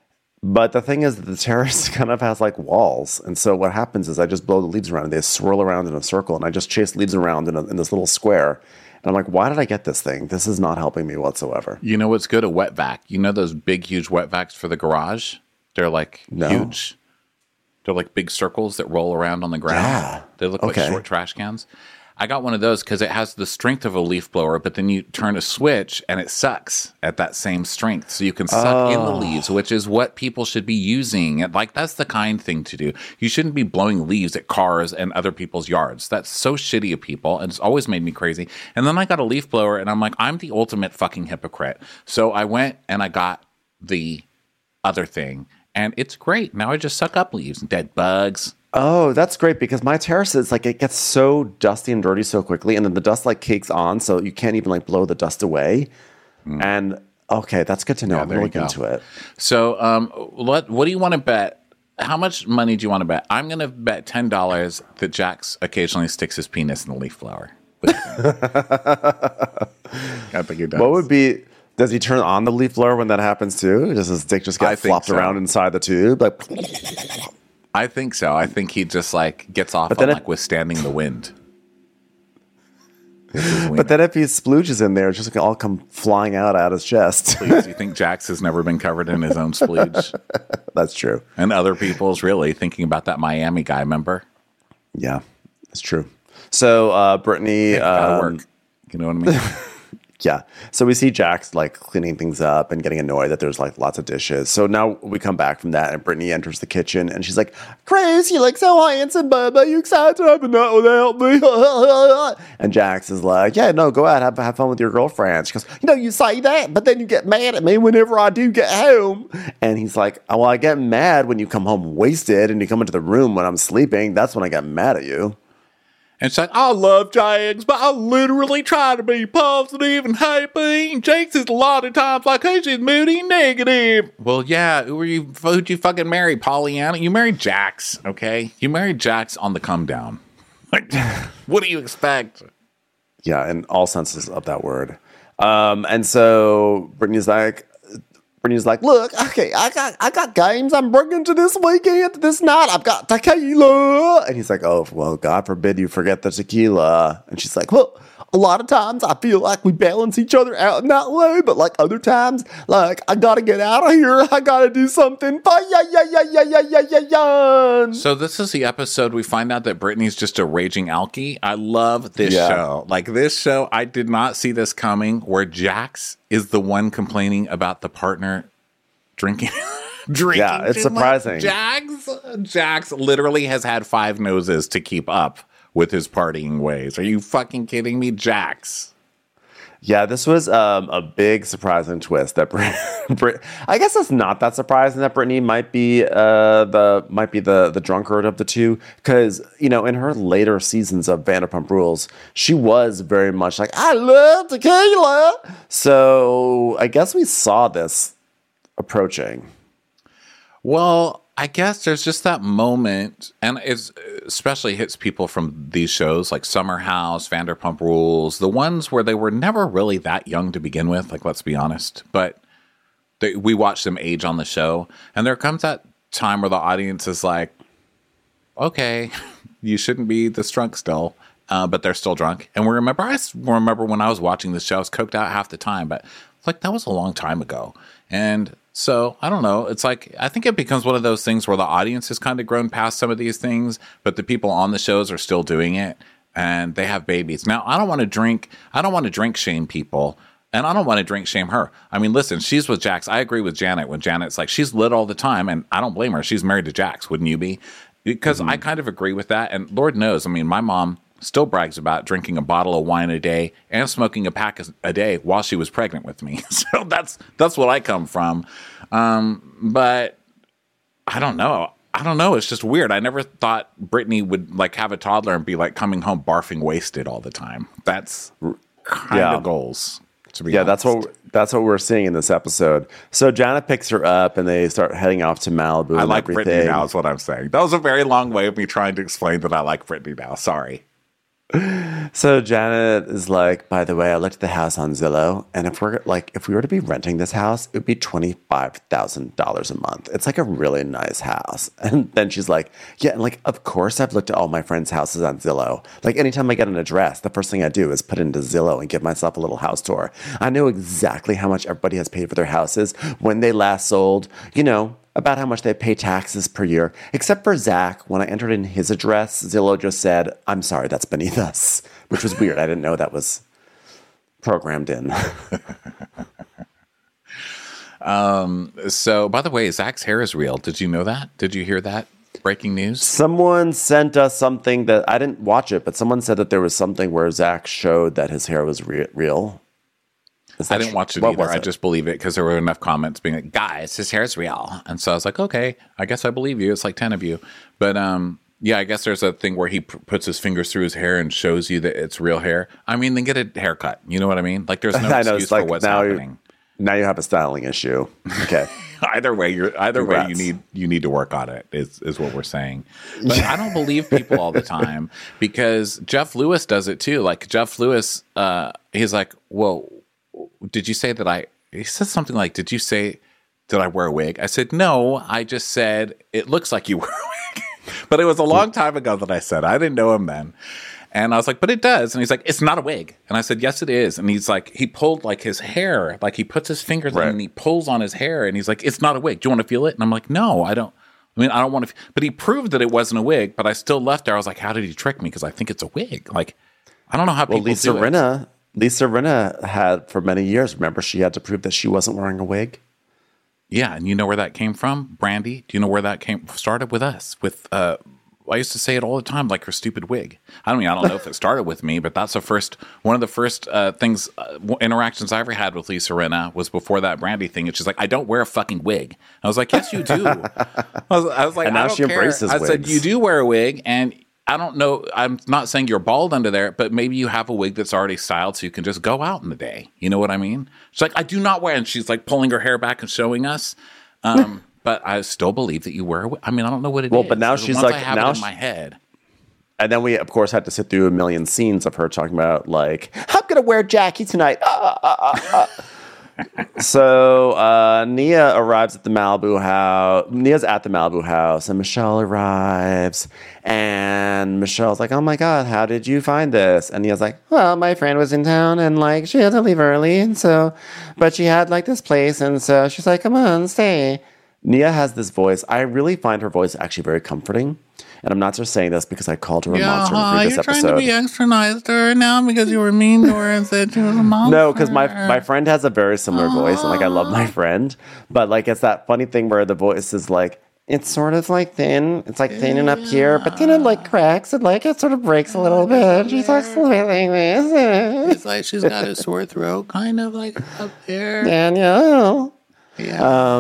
[SPEAKER 2] But the thing is that the terrace kind of has like walls. And so what happens is I just blow the leaves around, and they swirl around in a circle, and I just chase leaves around in this little square. And I'm like, why did I get this thing? This is not helping me whatsoever.
[SPEAKER 3] You know what's good? A wet vac. You know those big, huge wet vacs for the garage? They're like huge. They're like big circles that roll around on the ground.
[SPEAKER 2] Yeah.
[SPEAKER 3] They look like short trash cans. I got one of those because it has the strength of a leaf blower, but then you turn a switch and it sucks at that same strength. So you can suck in the leaves, which is what people should be using. And like, that's the kind thing to do. You shouldn't be blowing leaves at cars and other people's yards. That's so shitty of people. And it's always made me crazy. And then I got a leaf blower and I'm like, I'm the ultimate fucking hypocrite. So I went and I got the other thing. And it's great. Now I just suck up leaves and dead bugs.
[SPEAKER 2] Oh, that's great because my terrace is like it gets so dusty and dirty so quickly, and then the dust like cakes on, so you can't even like blow the dust away. And okay, that's good to know. I'm gonna look into it.
[SPEAKER 3] So, what do you want to bet? How much money do you want to bet? I'm gonna bet $10 that Jax occasionally sticks his penis in the leaf blower. I think he does.
[SPEAKER 2] What would be? Does he turn on the leaf blower when that happens too? Does his dick just get flopped around inside the tube? Like,
[SPEAKER 3] I think so. I think he just like gets off on like withstanding the wind.
[SPEAKER 2] But then if he splooges in there, it's just gonna all come flying out his chest.
[SPEAKER 3] Please, you think Jax has never been covered in his own splooge?
[SPEAKER 2] That's true.
[SPEAKER 3] And other people's really thinking about that Miami guy, remember?
[SPEAKER 2] Yeah, that's true. So Brittany,
[SPEAKER 3] gotta work. You know what I mean?
[SPEAKER 2] Yeah. So we see Jax like cleaning things up and getting annoyed that there's like lots of dishes. So now we come back from that and Brittany enters the kitchen and she's like, Chris, you look so handsome, bub. Are you excited to have a night without me? And Jax is like, yeah, no, go out, have fun with your girlfriends. She goes, you say that, but then you get mad at me whenever I do get home. And he's like, oh, well, I get mad when you come home wasted and you come into the room when I'm sleeping. That's when I get mad at you.
[SPEAKER 3] And she's like, I love Jax, but I literally try to be positive and happy. And Jax is a lot of times like, he's just moody and negative. Well, yeah, who'd you fucking marry, Pollyanna? You married Jax, okay? You married Jax on the come down. Like, what do you expect?
[SPEAKER 2] Yeah, in all senses of that word. And so Brittany's like, look, okay, I got games I'm bringing to this weekend, this night. I've got tequila. And he's like, oh, well, God forbid you forget the tequila. And she's like, well, a lot of times I feel like we balance each other out in that way. But like other times, like, I got to get out of here. I got to do something.
[SPEAKER 3] So this is the episode we find out that Brittany's just a raging alkie. I love this show. Like this show, I did not see this coming where Jax is the one complaining about the partner drinking.
[SPEAKER 2] Yeah, it's surprising.
[SPEAKER 3] Jax literally has had 5 noses to keep up with his partying ways. Are you fucking kidding me, Jax?
[SPEAKER 2] Yeah, this was a big surprising twist that I guess it's not that surprising that Brittany might be the drunkard of the two, because in her later seasons of Vanderpump Rules, she was very much like, I love tequila. So I guess we saw this approaching.
[SPEAKER 3] Well, I guess there's just that moment, and it especially hits people from these shows like Summer House, Vanderpump Rules, the ones where they were never really that young to begin with, like, let's be honest. But we watch them age on the show, and there comes that time where the audience is like, okay, you shouldn't be this drunk still, but they're still drunk. And I remember when I was watching this show, I was coked out half the time, but like that was a long time ago. And so, I don't know. It's like, I think it becomes one of those things where the audience has kind of grown past some of these things, but the people on the shows are still doing it, and they have babies. Now, I don't want to drink shame people, and I don't want to drink shame her. I mean, listen, she's with Jax. I agree with Janet when Janet's like, she's lit all the time, and I don't blame her. She's married to Jax, wouldn't you be? Because I kind of agree with that, and Lord knows, I mean, my mom still brags about drinking a bottle of wine a day and smoking a pack a day while she was pregnant with me. So that's what I come from. But I don't know. It's just weird. I never thought Brittany would like have a toddler and be like coming home barfing wasted all the time. That's kind of goals. To be honest. That's what we're seeing in this episode. So Janet picks her up and they start heading off to Malibu. I like everything. Brittany now is what I'm saying. That was a very long way of me trying to explain that I like Brittany now. Sorry. So Janet is like, by the way, I looked at the house on Zillow, and if we were to be renting this house, it would be $25,000 a month. It's like a really nice house. And then she's like, yeah, and like, of course I've looked at all my friends' houses on Zillow. Like anytime I get an address, the first thing I do is put into Zillow and give myself a little house tour. I know exactly how much everybody has paid for their houses, when they last sold, about how much they pay taxes per year. Except for Zach, when I entered in his address, Zillow just said, I'm sorry, that's beneath us, which was weird. I didn't know that was programmed in. So, by the way, Zach's hair is real. Did you know that? Did you hear that? Breaking news?
[SPEAKER 2] Someone sent us something that, I didn't watch it, but someone said that there was something where Zach showed that his hair was real.
[SPEAKER 3] I didn't watch it either. I just believe it because there were enough comments being like, guys, his hair's real. And so I was like, okay, I guess I believe you. It's like 10 of you. But yeah, I guess there's a thing where he puts his fingers through his hair and shows you that it's real hair. I mean, then get a haircut. You know what I mean? Like there's no excuse for what's happening.
[SPEAKER 2] Now you have a styling issue. Okay.
[SPEAKER 3] Either way, you need to work on it is what we're saying. But I don't believe people all the time because Jeff Lewis does it too. Like Jeff Lewis, he's like, well, did you say that he said something like, did you say that I wear a wig? I said, no, I just said, it looks like you wear a wig. But it was a long time ago that I said, I didn't know him then. And I was like, but it does. And he's like, it's not a wig. And I said, yes, it is. And he's like, he pulled like his hair, like he puts his fingers in and he pulls on his hair. And he's like, it's not a wig. Do you want to feel it? And I'm like, no, I don't want to. But he proved that it wasn't a wig, but I still left there. I was like, how did he trick me? Because I think it's a wig. Like, I don't know how people
[SPEAKER 2] Lisa
[SPEAKER 3] do it.
[SPEAKER 2] Lisa Rinna had for many years. Remember, she had to prove that she wasn't wearing a wig.
[SPEAKER 3] Yeah, and you know where that came from, Brandy? Do you know where that started with us? With I used to say it all the time, like her stupid wig. I don't know if it started with me, but that's one of the first interactions I ever had with Lisa Rinna was before that Brandy thing. And she's like, I don't wear a fucking wig. I was like, yes, you do. I was like,
[SPEAKER 2] and now
[SPEAKER 3] I don't
[SPEAKER 2] she embraces
[SPEAKER 3] care.
[SPEAKER 2] wigs.
[SPEAKER 3] I said, you do wear a wig, and I don't know. I'm not saying you're bald under there, but maybe you have a wig that's already styled so you can just go out in the day. You know what I mean? She's like, I do not wear, and she's like pulling her hair back and showing us. But I still believe that you wear a wig. I mean, I don't know what it is.
[SPEAKER 2] Well, but now she's like,
[SPEAKER 3] I have it in my head.
[SPEAKER 2] And then we, of course, had to sit through a million scenes of her talking about, like, I'm going to wear Jackie tonight. So Nia arrives at the Malibu house. Nia's at the Malibu house, and Michelle arrives. And Michelle's like, oh, my God, how did you find this? And Nia's like, well, my friend was in town, and, like, she had to leave early. And so, but she had, like, this place. And so she's like, come on, stay. Nia has this voice. I really find her voice actually very comforting. And I'm not just saying this because I called her a monster in the previous episode.
[SPEAKER 3] You're trying to be extra nice to her now because you were mean to her and said she was a monster.
[SPEAKER 2] No, because my friend has a very similar voice, and like I love my friend, but like it's that funny thing where the voice is like it's sort of like thin. It's like thin and up here, but then it like cracks and like it sort of breaks a little bit. She talks a little bit like this.
[SPEAKER 3] It's like she's got a sore throat, kind of like up there.
[SPEAKER 2] Danielle.
[SPEAKER 3] Yeah.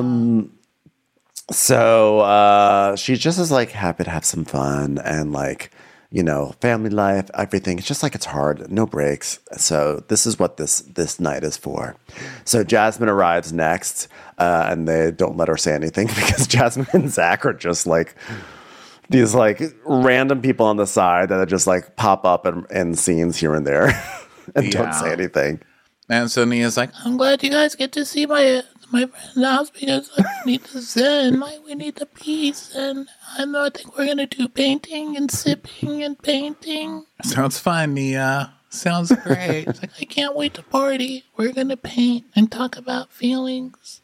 [SPEAKER 2] So she just is like happy to have some fun and like, you know, family life, everything. It's just like it's hard, no breaks. So this is what this night is for. So Jasmine arrives next, and they don't let her say anything because Jasmine and Zach are just like these like random people on the side that just like pop up in scenes here and there and don't say anything.
[SPEAKER 3] And so Nia's like, I'm glad you guys get to see my friend's house because we need the zen, we need the peace, and I think we're going to do painting and sipping and painting. Sounds fun, Nia. Sounds great. It's like, I can't wait to party. We're going to paint and talk about feelings.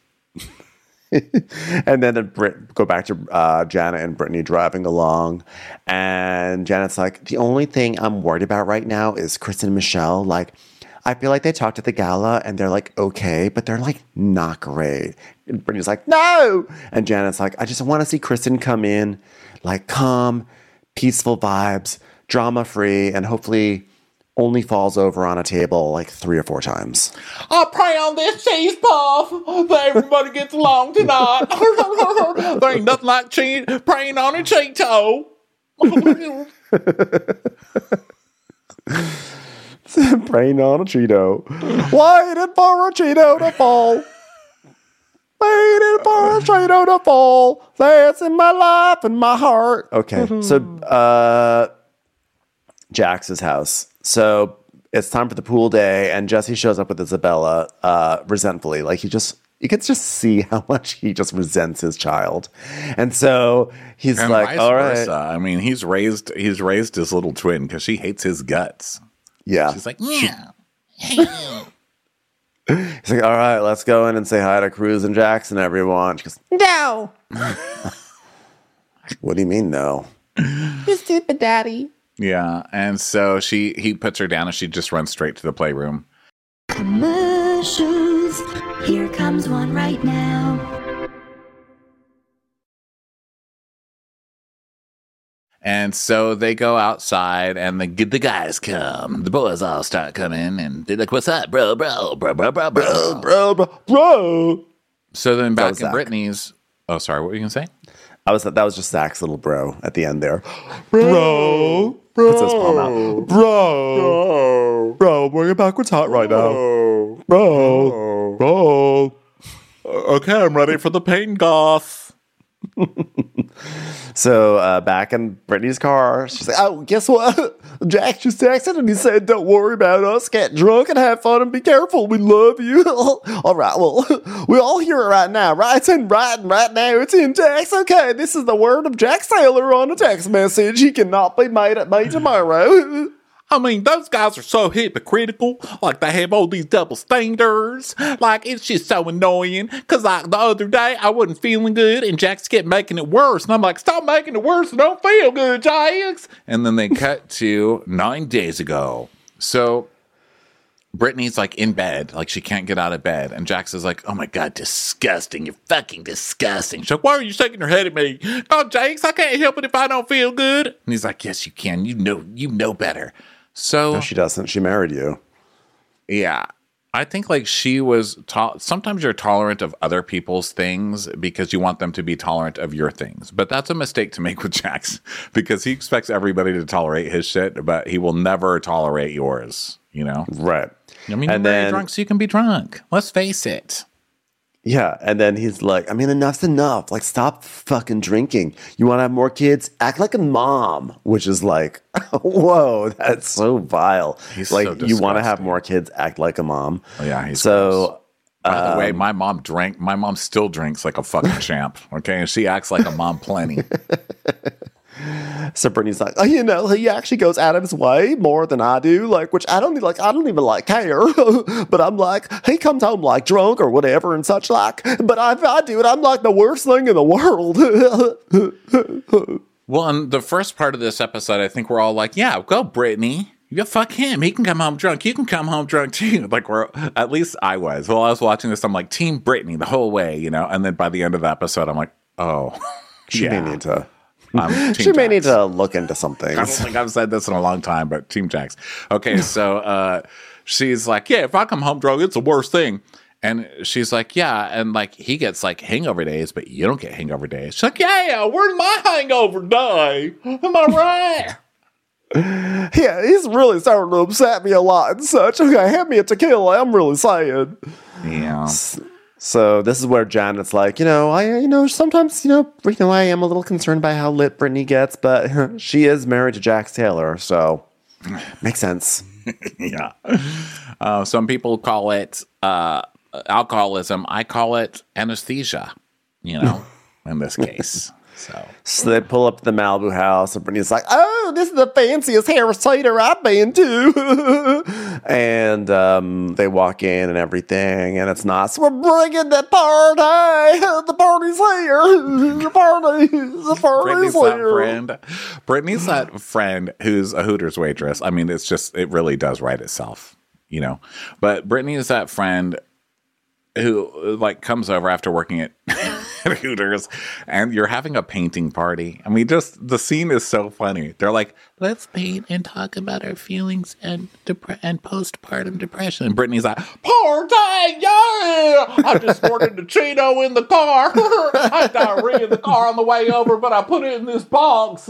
[SPEAKER 2] And then go back to Janet and Brittany driving along. And Janet's like, the only thing I'm worried about right now is Kristen and Michelle. Like, I feel like they talked at the gala and they're like, okay, but they're like not great. And Brittany's like, no. And Janet's like, I just want to see Kristen come in, like calm, peaceful vibes, drama free, and hopefully only falls over on a table like 3 or 4 times.
[SPEAKER 10] I pray on this cheese puff that everybody gets along tonight. There ain't nothing like praying on a Cheeto.
[SPEAKER 2] Praying on a Cheeto. Waiting for a Cheeto to fall. Waiting for a Cheeto to fall. That's in my life and my heart. Okay, so Jax's house. So it's time for the pool day, and Jesse shows up with Isabella resentfully. Like you can just see how much he just resents his child. And so he's
[SPEAKER 3] and
[SPEAKER 2] like, all right.
[SPEAKER 3] Versa. I mean, he's raised his little twin because she hates his guts.
[SPEAKER 2] Yeah.
[SPEAKER 3] She's like, yeah.
[SPEAKER 2] He's like, all right, let's go in and say hi to Cruz and Jackson, everyone. She goes,
[SPEAKER 9] No.
[SPEAKER 2] what do you mean, no?
[SPEAKER 9] You stupid daddy.
[SPEAKER 3] Yeah. And so he puts her down and she just runs straight to the playroom.
[SPEAKER 12] Commercials. Here comes one right now.
[SPEAKER 3] And so they go outside, and the guys come. The boys all start coming, and they're like, "What's up, bro? So then back in Brittany's. Oh, sorry. What were you gonna say?
[SPEAKER 2] That was just Zach's little bro at the end there. Bro. Puts his palm out. Bro. We're backwards hot right now. Bro.
[SPEAKER 3] Okay, I'm ready for the pain goth.
[SPEAKER 2] So back in Brittany's car, she's like, oh, guess what? Jack just texted and he said, don't worry about us. Get drunk and have fun and be careful. We love you. All right, well, we all hear it right now, right? It's in writing right now. It's in text. Okay, this is the word of Jack Saylor on a text message. He cannot be made at me tomorrow.
[SPEAKER 3] I mean, those guys are so hypocritical. Like, they have all these double standards. Like, it's just so annoying. Because, like, the other day, I wasn't feeling good, and Jax kept making it worse. And I'm like, stop making it worse. I don't feel good, Jax. And then they cut to 9 days ago. So Brittany's like in bed, like she can't get out of bed. And Jax is like, oh my God, disgusting. You're fucking disgusting. She's like, why are you shaking your head at me? Oh, Jax, I can't help it if I don't feel good. And he's like, yes, you can. You know better. So
[SPEAKER 2] no, she doesn't. She married you.
[SPEAKER 3] Yeah. I think like she was sometimes you're tolerant of other people's things because you want them to be tolerant of your things. But that's a mistake to make with Jax because he expects everybody to tolerate his shit, but he will never tolerate yours, you know?
[SPEAKER 2] Right.
[SPEAKER 3] I mean, you're very drunk, so you can be drunk. Let's face it.
[SPEAKER 2] Yeah, and then he's like, I mean, enough's enough. Like, stop fucking drinking. You want to have more kids? Act like a mom. Which is like, whoa, that's so vile.
[SPEAKER 3] He's
[SPEAKER 2] like,
[SPEAKER 3] so
[SPEAKER 2] you want to have more kids? Act like a mom.
[SPEAKER 3] Oh, yeah, he's
[SPEAKER 2] so.
[SPEAKER 3] By the way, my mom drank. My mom still drinks like a fucking champ. Okay, and she acts like a mom plenty.
[SPEAKER 2] So Brittany's like, oh, you know, he actually goes out of his way more than I do, like, which I don't even care. But I'm like, he comes home like drunk or whatever and such like. But if I do it, I'm like the worst thing in the world.
[SPEAKER 3] Well, in the first part of this episode, I think we're all like, yeah, go Brittany. You fuck him. He can come home drunk. You can come home drunk too. Like at least I was. While I was watching this, I'm like, Team Brittany the whole way, you know. And then by the end of the episode, I'm like, oh,
[SPEAKER 2] she may need to.
[SPEAKER 3] She
[SPEAKER 2] may need to look into something.
[SPEAKER 3] I don't think I've said this in a long time, but Team Jax. Okay, so she's like, yeah, if I come home drunk, it's the worst thing. And she's like, yeah, and like he gets like hangover days, but you don't get hangover days. She's like, yeah, where's my hangover day? Am I right?
[SPEAKER 2] Yeah, he's really starting to upset me a lot and such. Okay, hand me a tequila. I'm really sad.
[SPEAKER 3] Yeah.
[SPEAKER 2] So this is where Janet's like, sometimes, I am a little concerned by how lit Brittany gets, but she is married to Jax Taylor, so makes sense.
[SPEAKER 3] Yeah. Some people call it alcoholism. I call it anesthesia, in this case. So
[SPEAKER 2] they pull up to the Malibu house, and Brittany's like, oh, this is the fanciest Harris Teeter I've been to. And they walk in and everything, and it's nice. We're bringing the party. The party's here. The party's here.
[SPEAKER 3] Brittany's that friend who's a Hooters waitress. I mean, it really does write itself, But Brittany is that friend who like comes over after working at Hooters and you're having a painting party. I mean, just the scene is so funny. They're like, let's paint and talk about our feelings and postpartum depression. And Brittany's like,
[SPEAKER 10] party, yeah! I just ordered the Cheeto in the car. I had diarrhea in the car on the way over, but I put it in this box.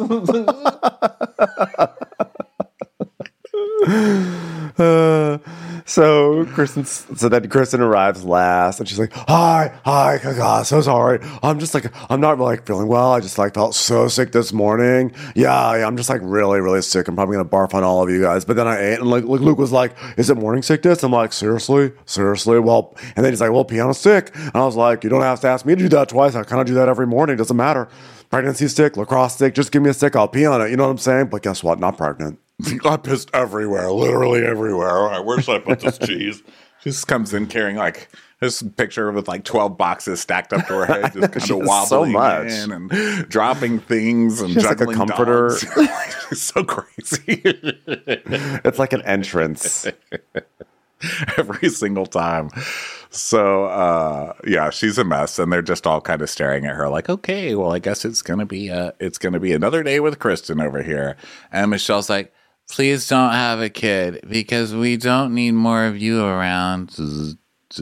[SPEAKER 2] So then Kristen arrives last, and she's like, hi, God, so sorry. I'm not like feeling well. I just like felt so sick this morning. Yeah, I'm just like really, really sick. I'm probably gonna barf on all of you guys. But then I ate, and like Luke was like, is it morning sickness? I'm like, seriously? Well, and then he's like, well, piano's sick. And I was like, you don't have to ask me to do that twice. I kind of do that every morning. Doesn't matter. Pregnancy sick, lacrosse sick, just give me a sick, I'll pee on it. You know what I'm saying? But guess what? Not pregnant.
[SPEAKER 3] I pissed everywhere, literally everywhere. All right, where should I put this cheese? She just comes in carrying like this picture with like 12 boxes stacked up to her head, just kind of wobbling in and dropping things and juggling
[SPEAKER 2] like a comforter.
[SPEAKER 3] She's so crazy.
[SPEAKER 2] It's like an entrance.
[SPEAKER 3] Every single time. So yeah, she's a mess, and they're just all kind of staring at her like, okay, well, I guess it's gonna be another day with Kristen over here. And Michelle's like, please don't have a kid because we don't need more of you around. So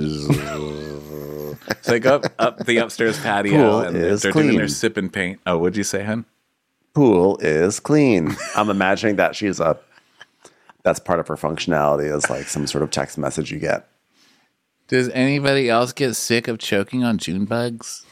[SPEAKER 3] they go up the upstairs patio
[SPEAKER 2] Pool
[SPEAKER 3] and
[SPEAKER 2] is
[SPEAKER 3] they're
[SPEAKER 2] clean.
[SPEAKER 3] doing their sip and paint. Oh, what'd you say, hun?
[SPEAKER 2] Pool is clean. I'm imagining that that's part of her functionality is like some sort of text message you get.
[SPEAKER 3] Does anybody else get sick of choking on June bugs?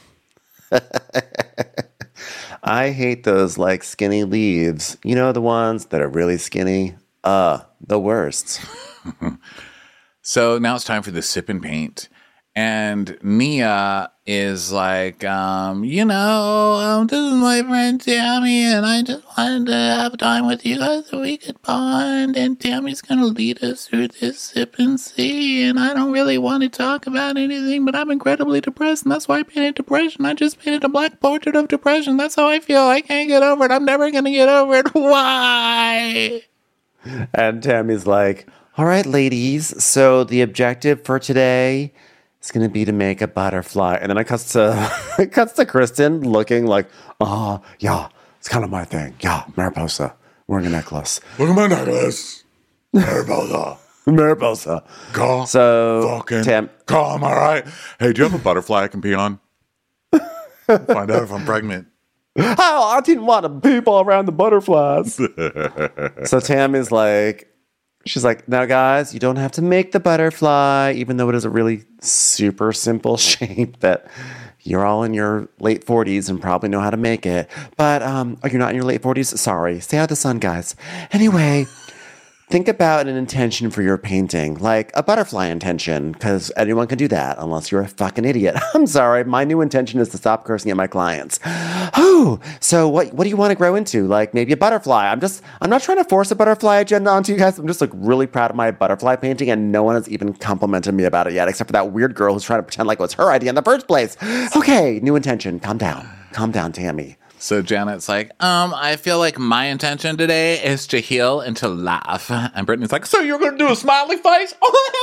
[SPEAKER 2] I hate those like skinny leaves. You know, the ones that are really skinny? The worst.
[SPEAKER 3] So now it's time for the sip and paint. And Nia is like, this is my friend Tammy, and I just wanted to have time with you guys so we could bond. And Tammy's going to lead us through this sip and see. And I don't really want to talk about anything, but I'm incredibly depressed, and that's why I painted depression. I just painted a black portrait of depression. That's how I feel. I can't get over it. I'm never going to get over it. Why?
[SPEAKER 2] And Tammy's like, All right, ladies. So the objective for today is going to be to make a butterfly. And then it cuts to Kristen looking like, yeah, it's kind of my thing. Yeah, Mariposa. Wearing a necklace.
[SPEAKER 10] Look at my necklace. Mariposa.
[SPEAKER 2] Mariposa.
[SPEAKER 10] Calm.
[SPEAKER 2] So,
[SPEAKER 10] fucking calm, all right? Hey, do you have a butterfly I can pee on? Find out if I'm pregnant.
[SPEAKER 2] Oh, I didn't want to poop all around the butterflies. So Tam is like, she's like, now guys, you don't have to make the butterfly, even though it is a really super simple shape that you're all in your late 40s and probably know how to make it. But you're not in your late 40s? Sorry. Stay out of the sun, guys. Anyway, think about an intention for your painting, like a butterfly intention, because anyone can do that unless you're a fucking idiot. I'm sorry. My new intention is to stop cursing at my clients. Oh, so what do you want to grow into? Like maybe a butterfly. I'm not trying to force a butterfly agenda onto you guys. I'm just like really proud of my butterfly painting, and no one has even complimented me about it yet, except for that weird girl who's trying to pretend like it was her idea in the first place. Okay, new intention. Calm down. Calm down, Tammy.
[SPEAKER 3] So Janet's like, I feel like my intention today is to heal and to laugh. And Brittany's like, so you're going to do a smiley face?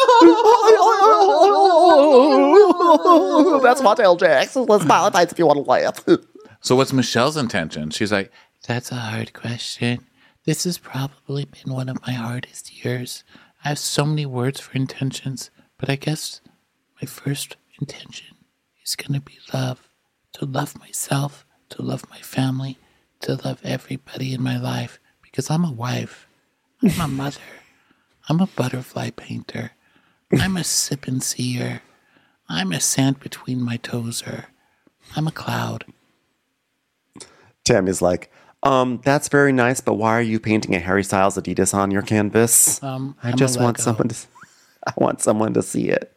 [SPEAKER 2] That's Montel Jackson. Let's smiley face if you want to laugh.
[SPEAKER 3] So what's Michelle's intention? She's like,
[SPEAKER 4] that's a hard question. This has probably been one of my hardest years. I have so many words for intentions, but I guess my first intention is going to be love. To love myself, to love my family, to love everybody in my life. Because I'm a wife. I'm a mother. I'm a butterfly painter. I'm a sip and seer. I'm a sand between my toeser. I'm a cloud.
[SPEAKER 2] Tammy's like, that's very nice, but why are you painting a Harry Styles Adidas on your canvas? I just want someone to see it.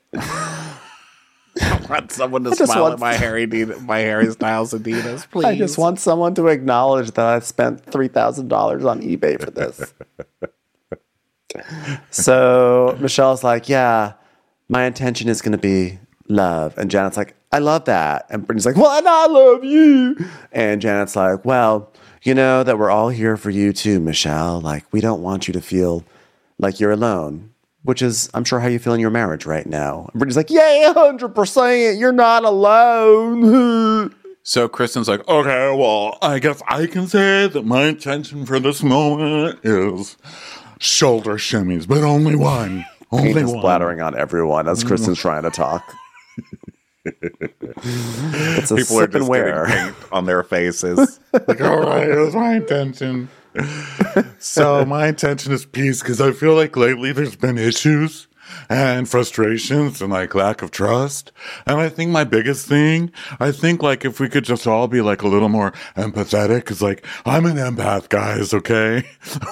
[SPEAKER 3] I want someone to smile at my Harry Styles Adidas, please.
[SPEAKER 2] I just want someone to acknowledge that I spent $3,000 on eBay for this. So Michelle's like, yeah, my intention is going to be love. And Janet's like, I love that. And Brittany's like, well, and I love you. And Janet's like, well, you know that we're all here for you too, Michelle. Like, we don't want you to feel like you're alone, which is, I'm sure, how you feel in your marriage right now. And Brittany's like, yeah, 100%. You're not alone.
[SPEAKER 10] So Kristen's like, okay, well, I guess I can say that my intention for this moment is shoulder shimmies, but only one. Only
[SPEAKER 2] Paint is
[SPEAKER 10] one.
[SPEAKER 2] splattering on everyone as Kristen's trying to talk. It's a
[SPEAKER 3] People are just getting paint on their faces.
[SPEAKER 10] Like, all right, it was my intention. So my intention is peace, because I feel like lately there's been issues and frustrations and like lack of trust. And I think my biggest thing, like if we could just all be like a little more empathetic, because like I'm an empath, guys, okay?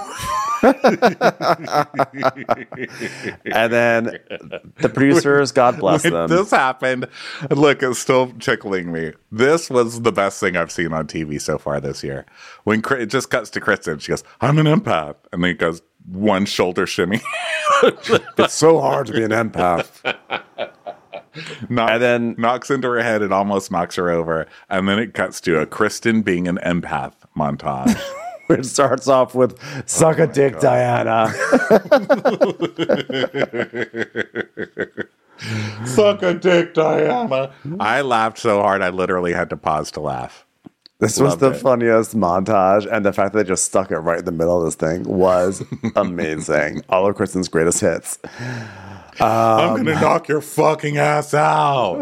[SPEAKER 2] And then the producers, God bless
[SPEAKER 3] when
[SPEAKER 2] them.
[SPEAKER 3] this happened, look, it's still tickling me. This was the best thing I've seen on TV so far this year. When it just cuts to Kristen, she goes, I'm an empath. And then it goes, one shoulder shimmy.
[SPEAKER 2] It's so hard to be an empath.
[SPEAKER 3] And then knocks into her head and almost knocks her over. And then it cuts to a Kristen being an empath montage.
[SPEAKER 2] It starts off with suck a dick, God. Diana.
[SPEAKER 10] Suck a dick, Diana.
[SPEAKER 3] I laughed so hard I literally had to pause to laugh.
[SPEAKER 2] This was the funniest montage, and the fact that they just stuck it right in the middle of this thing was amazing. All of Kristen's greatest hits.
[SPEAKER 10] I'm going to knock your fucking ass out.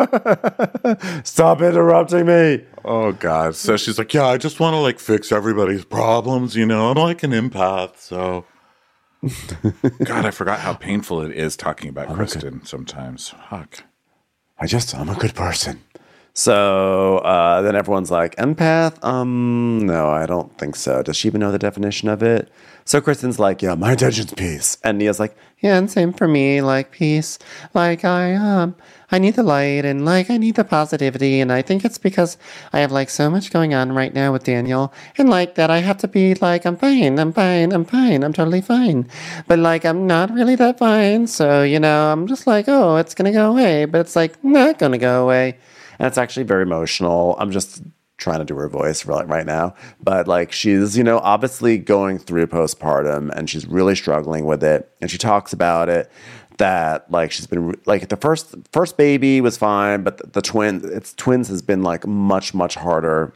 [SPEAKER 2] Stop interrupting me.
[SPEAKER 10] Oh, God. So she's like, yeah, I just want to like fix everybody's problems, you know? I'm like an empath, so.
[SPEAKER 3] God, I forgot how painful it is talking about Kristen sometimes. Fuck.
[SPEAKER 2] I'm a good person. So then everyone's like, empath? No, I don't think so. Does she even know the definition of it? So Kristen's like, yeah, my intention's peace. And Nia's like, yeah, and same for me, like peace. Like I need the light and like I need the positivity. And I think it's because I have like so much going on right now with Daniel. And like that I have to be like, I'm fine, I'm totally fine. But like I'm not really that fine. So, you know, I'm just like, oh, it's going to go away. But it's like not going to go away. And it's actually very emotional. I'm just trying to do her voice right now, but like she's, obviously going through postpartum and she's really struggling with it. And she talks about it that like she's been like the first baby was fine, but the twins has been like much, much harder.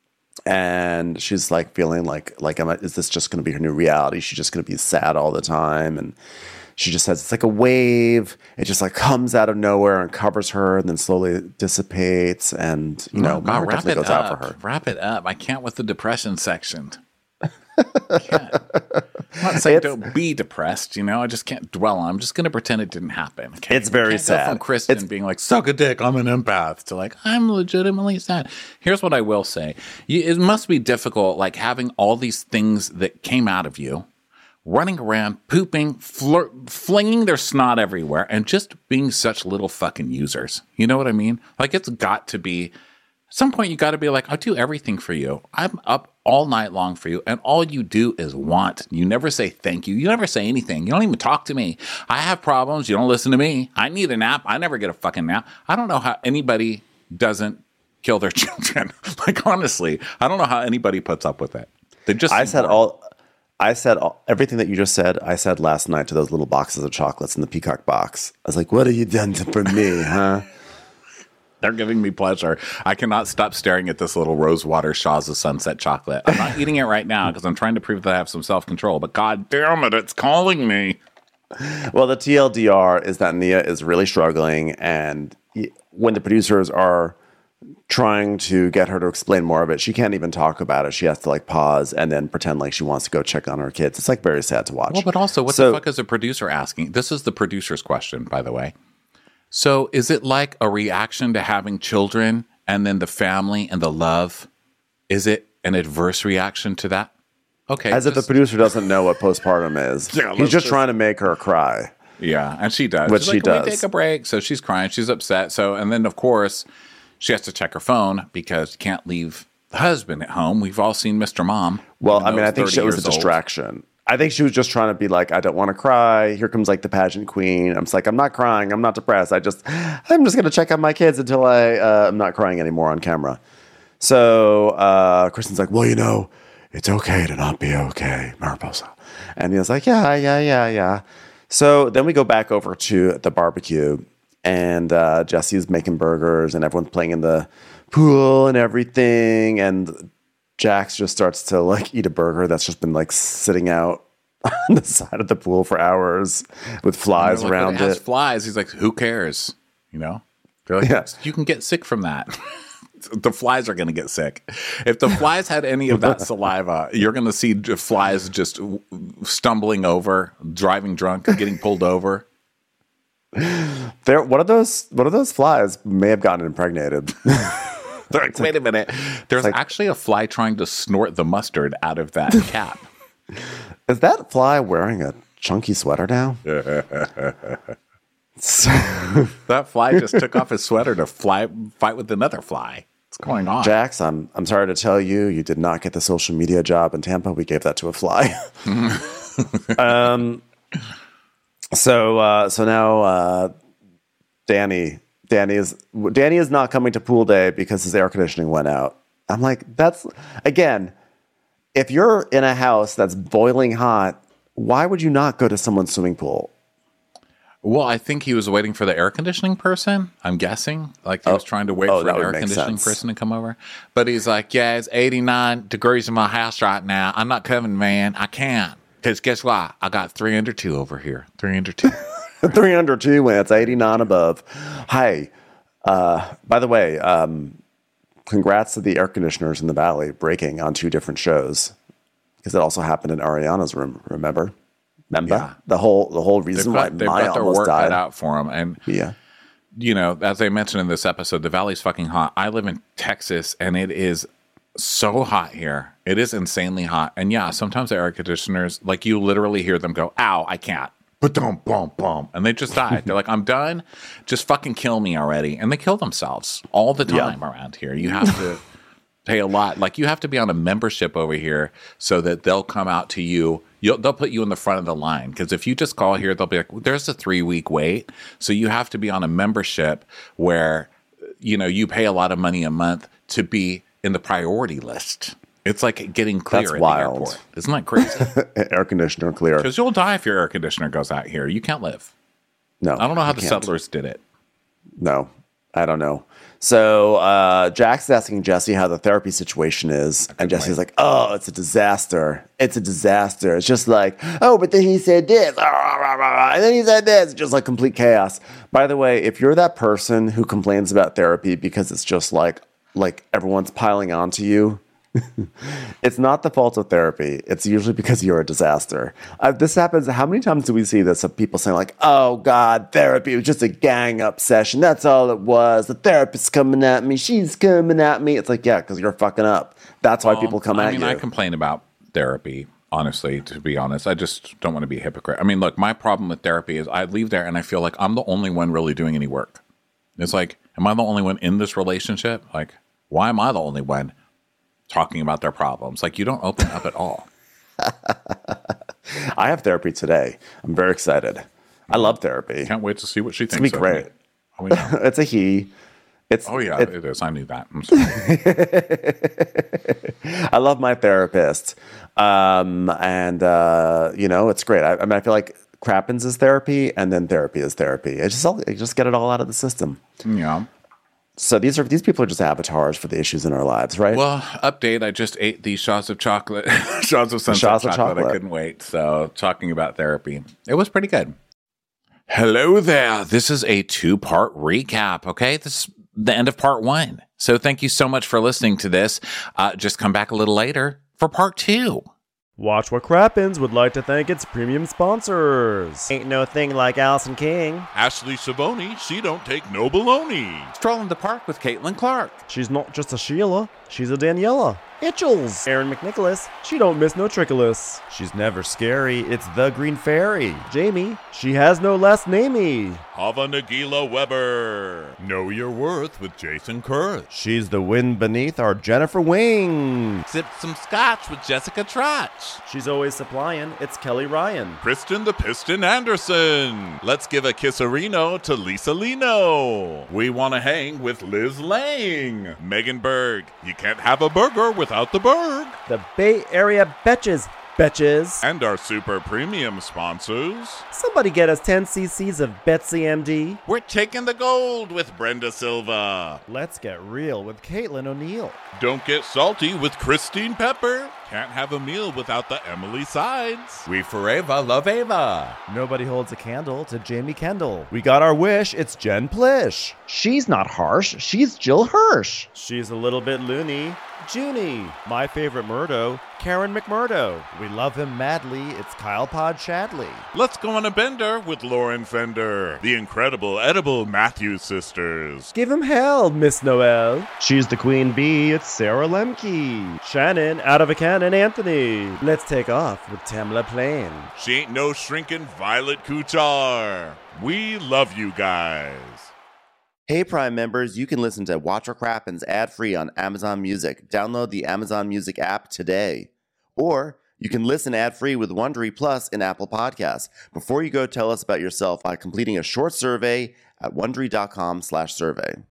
[SPEAKER 2] And she's like feeling like is this just going to be her new reality? She's just going to be sad all the time. And she just says it's like a wave. It just like comes out of nowhere and covers her and then slowly dissipates. And,
[SPEAKER 3] God, wrap it up. Out for her. Wrap it up. I can't with the depression section. I'm not saying don't be depressed, I just can't dwell on it. I'm just going to pretend it didn't happen. Okay?
[SPEAKER 2] It's very sad.
[SPEAKER 3] Go from Kristen being like, suck a dick, I'm an empath, to like, I'm legitimately sad. Here's what I will say. It must be difficult, like having all these things that came out of you, running around, pooping, flinging their snot everywhere, and just being such little fucking users. You know what I mean? Like, it's got to be, at some point you got to be like, I'll do everything for you. I'm up all night long for you, and all you do is want. You never say thank you. You never say anything. You don't even talk to me. I have problems. You don't listen to me. I need a nap. I never get a fucking nap. I don't know how anybody doesn't kill their children. Like, honestly, I don't know how anybody puts up with it. They just
[SPEAKER 2] everything that you just said, I said last night to those little boxes of chocolates in the Peacock box. I was like, what have you done for me, huh?
[SPEAKER 3] They're giving me pleasure. I cannot stop staring at this little Rosewater Shaw's of Sunset chocolate. I'm not eating it right now because I'm trying to prove that I have some self-control, but god damn it, it's calling me.
[SPEAKER 2] Well, the TLDR is that Nia is really struggling, and when the producers are trying to get her to explain more of it, she can't even talk about it. She has to like pause and then pretend like she wants to go check on her kids. It's like very sad to watch.
[SPEAKER 3] Well, but also, what the fuck is a producer asking? This is the producer's question, by the way. So is it like a reaction to having children and then the family and the love? Is it an adverse reaction to that? Okay.
[SPEAKER 2] If the producer doesn't know what postpartum is. Yeah, he's just trying to make her cry.
[SPEAKER 3] Yeah, and she does.
[SPEAKER 2] Which she does.
[SPEAKER 3] Can we take a break? So she's crying. She's upset. So, and then, of course, she has to check her phone because you can't leave the husband at home. We've all seen Mr. Mom.
[SPEAKER 2] Well, I mean, I think it was a distraction. I think she was just trying to be like, I don't want to cry. Here comes like the pageant queen. I'm just like, I'm not crying. I'm not depressed. I'm just going to check on my kids until I'm not crying anymore on camera. So Kristen's like, well, it's okay to not be okay, Mariposa. And he was like, yeah. So then we go back over to the barbecue, and Jesse's making burgers, and everyone's playing in the pool and everything, and Jax just starts to like eat a burger that's just been like sitting out on the side of the pool for hours with flies around it.
[SPEAKER 3] It has flies. He's like, who cares? They're like, you can get sick from that. The flies are going to get sick. If the flies had any of that saliva, you're going to see flies just stumbling over, driving drunk, getting pulled over.
[SPEAKER 2] One of those flies may have gotten impregnated.
[SPEAKER 3] Like, wait a minute. There's actually a fly trying to snort the mustard out of that cap.
[SPEAKER 2] Is that fly wearing a chunky sweater now?
[SPEAKER 3] That fly just took off his sweater to fight with another fly. What's going on?
[SPEAKER 2] Jax, I'm sorry to tell you, you did not get the social media job in Tampa. We gave that to a fly. So now Danny is not coming to pool day because his air conditioning went out. I'm like, that's, again, if you're in a house that's boiling hot, why would you not go to someone's swimming pool?
[SPEAKER 3] Well, I think he was waiting for the air conditioning person, I'm guessing. Like, he was trying to wait for an air conditioning person to come over. But he's like, yeah, it's 89 degrees in my house right now. I'm not coming, man. I can't. Because guess what? I got 3 under 2 over here. 3 under 2.
[SPEAKER 2] 3 under 2 when it's 89 above. Hi. By the way, congrats to the air conditioners in the Valley breaking on 2 different shows. Because it also happened in Ariana's room, remember? Yeah. The whole reason why Maya
[SPEAKER 3] got their
[SPEAKER 2] almost
[SPEAKER 3] work
[SPEAKER 2] died.
[SPEAKER 3] cut out for them. And, as I mentioned in this episode, the Valley's fucking hot. I live in Texas, and it is so hot here. It is insanely hot. And yeah, sometimes the air conditioners, like you literally hear them go, ow, I can't. Ba-dum-bum-bum. And they just died. They're like, I'm done. Just fucking kill me already. And they kill themselves all the time around here. You have to pay a lot. Like, you have to be on a membership over here so that they'll come out to you. They'll put you in the front of the line. Because if you just call here, they'll be like, there's a 3-week wait. So you have to be on a membership where, you pay a lot of money a month to be in the priority list. It's like getting clear
[SPEAKER 2] That's
[SPEAKER 3] at
[SPEAKER 2] wild.
[SPEAKER 3] the airport. Isn't that crazy?
[SPEAKER 2] Air conditioner clear.
[SPEAKER 3] Because you'll die if your air conditioner goes out here. You can't live.
[SPEAKER 2] No.
[SPEAKER 3] I don't know how
[SPEAKER 2] you
[SPEAKER 3] the
[SPEAKER 2] can't.
[SPEAKER 3] settlers did it.
[SPEAKER 2] No, I don't know. So Jack's asking Jesse how the therapy situation is. And Jesse's like, oh, it's a disaster. It's a disaster. It's just like, oh, but then he said this. And then he said this. It's just like complete chaos. By the way, if you're that person who complains about therapy because it's just like everyone's piling onto you, it's not the fault of therapy. It's usually because you're a disaster. This happens. How many times do we see this of people saying like, oh God, therapy was just a gang up session. That's all it was. The therapist's coming at me. She's coming at me. It's like, yeah, because you're fucking up. That's why people come at you.
[SPEAKER 3] I complain about therapy, honestly, to be honest. I just don't want to be a hypocrite. I mean, look, my problem with therapy is I leave there and I feel like I'm the only one really doing any work. It's like, am I the only one in this relationship? Like, why am I the only one talking about their problems? Like, you don't open up at all.
[SPEAKER 2] I have therapy today. I'm very excited. I love therapy.
[SPEAKER 3] Can't wait to see what she thinks.
[SPEAKER 2] It's gonna be great.
[SPEAKER 3] Oh, yeah.
[SPEAKER 2] It's a he.
[SPEAKER 3] It is. I knew that. I'm sorry.
[SPEAKER 2] I love my therapist. It's great. I mean, I feel like Crappens is therapy, and then therapy is therapy. I just get it all out of the system.
[SPEAKER 3] Yeah.
[SPEAKER 2] So these people are just avatars for the issues in our lives, right?
[SPEAKER 3] Well, update. I just ate these shots of chocolate, shots of sunset chocolate. I couldn't wait. So talking about therapy, it was pretty good. Hello there. This is a 2-part recap. Okay, this is the end of part 1. So thank you so much for listening to this. Just come back a little later for part 2.
[SPEAKER 13] Watch What Crappens would like to thank its premium sponsors. Ain't no thing like Allison King.
[SPEAKER 14] Ashley Savoni, she don't take no baloney.
[SPEAKER 3] Strolling the park with Caitlin Clark.
[SPEAKER 13] She's not just a Sheila, she's a Daniela. Itchels. Aaron McNicholas, she don't miss no trickolas. She's never scary, it's the Green Fairy. Jamie, she has no last namey.
[SPEAKER 14] Hava Nagila Weber. Know Your Worth with Jason Kurth.
[SPEAKER 13] She's the wind beneath our Jennifer Wing.
[SPEAKER 14] Sip some scotch with Jessica Trotch.
[SPEAKER 13] She's always supplying, it's Kelly Ryan.
[SPEAKER 14] Kristen the Piston Anderson. Let's give a kisserino to Lisa Lino. We want to hang with Liz Lang. Megan Berg. You can't have a burger without the Berg.
[SPEAKER 13] The Bay Area Betches.
[SPEAKER 14] And our super premium sponsors.
[SPEAKER 13] Somebody get us 10 cc's of Betsy MD.
[SPEAKER 14] We're taking the gold with Brenda Silva.
[SPEAKER 13] Let's get real with Caitlin O'Neill.
[SPEAKER 14] Don't get salty with Christine Pepper. Can't have a meal without the Emily Sides. We forever love Ava.
[SPEAKER 13] Nobody holds a candle to Jamie Kendall. We got our wish, it's Jen Plish.
[SPEAKER 1] She's not harsh, she's Jill Hirsch.
[SPEAKER 13] She's a little bit loony. Junie. My favorite Murdo, Karen McMurdo. We love him madly, it's Kyle Pod Shadley.
[SPEAKER 14] Let's go on a bender with Lauren Fender. The incredible edible Matthews sisters.
[SPEAKER 13] Give him hell, Miss Noel. She's the queen bee, it's Sarah Lemke. Shannon, out of a cannon, Anthony. Let's take off with Tamla Plain.
[SPEAKER 14] She ain't no shrinking Violet Kuchar. We love you guys.
[SPEAKER 2] Hey Prime members, you can listen to Watch What Crappens ad-free on Amazon Music. Download the Amazon Music app today. Or you can listen ad-free with Wondery Plus in Apple Podcasts. Before you go, tell us about yourself by completing a short survey at Wondery.com/survey.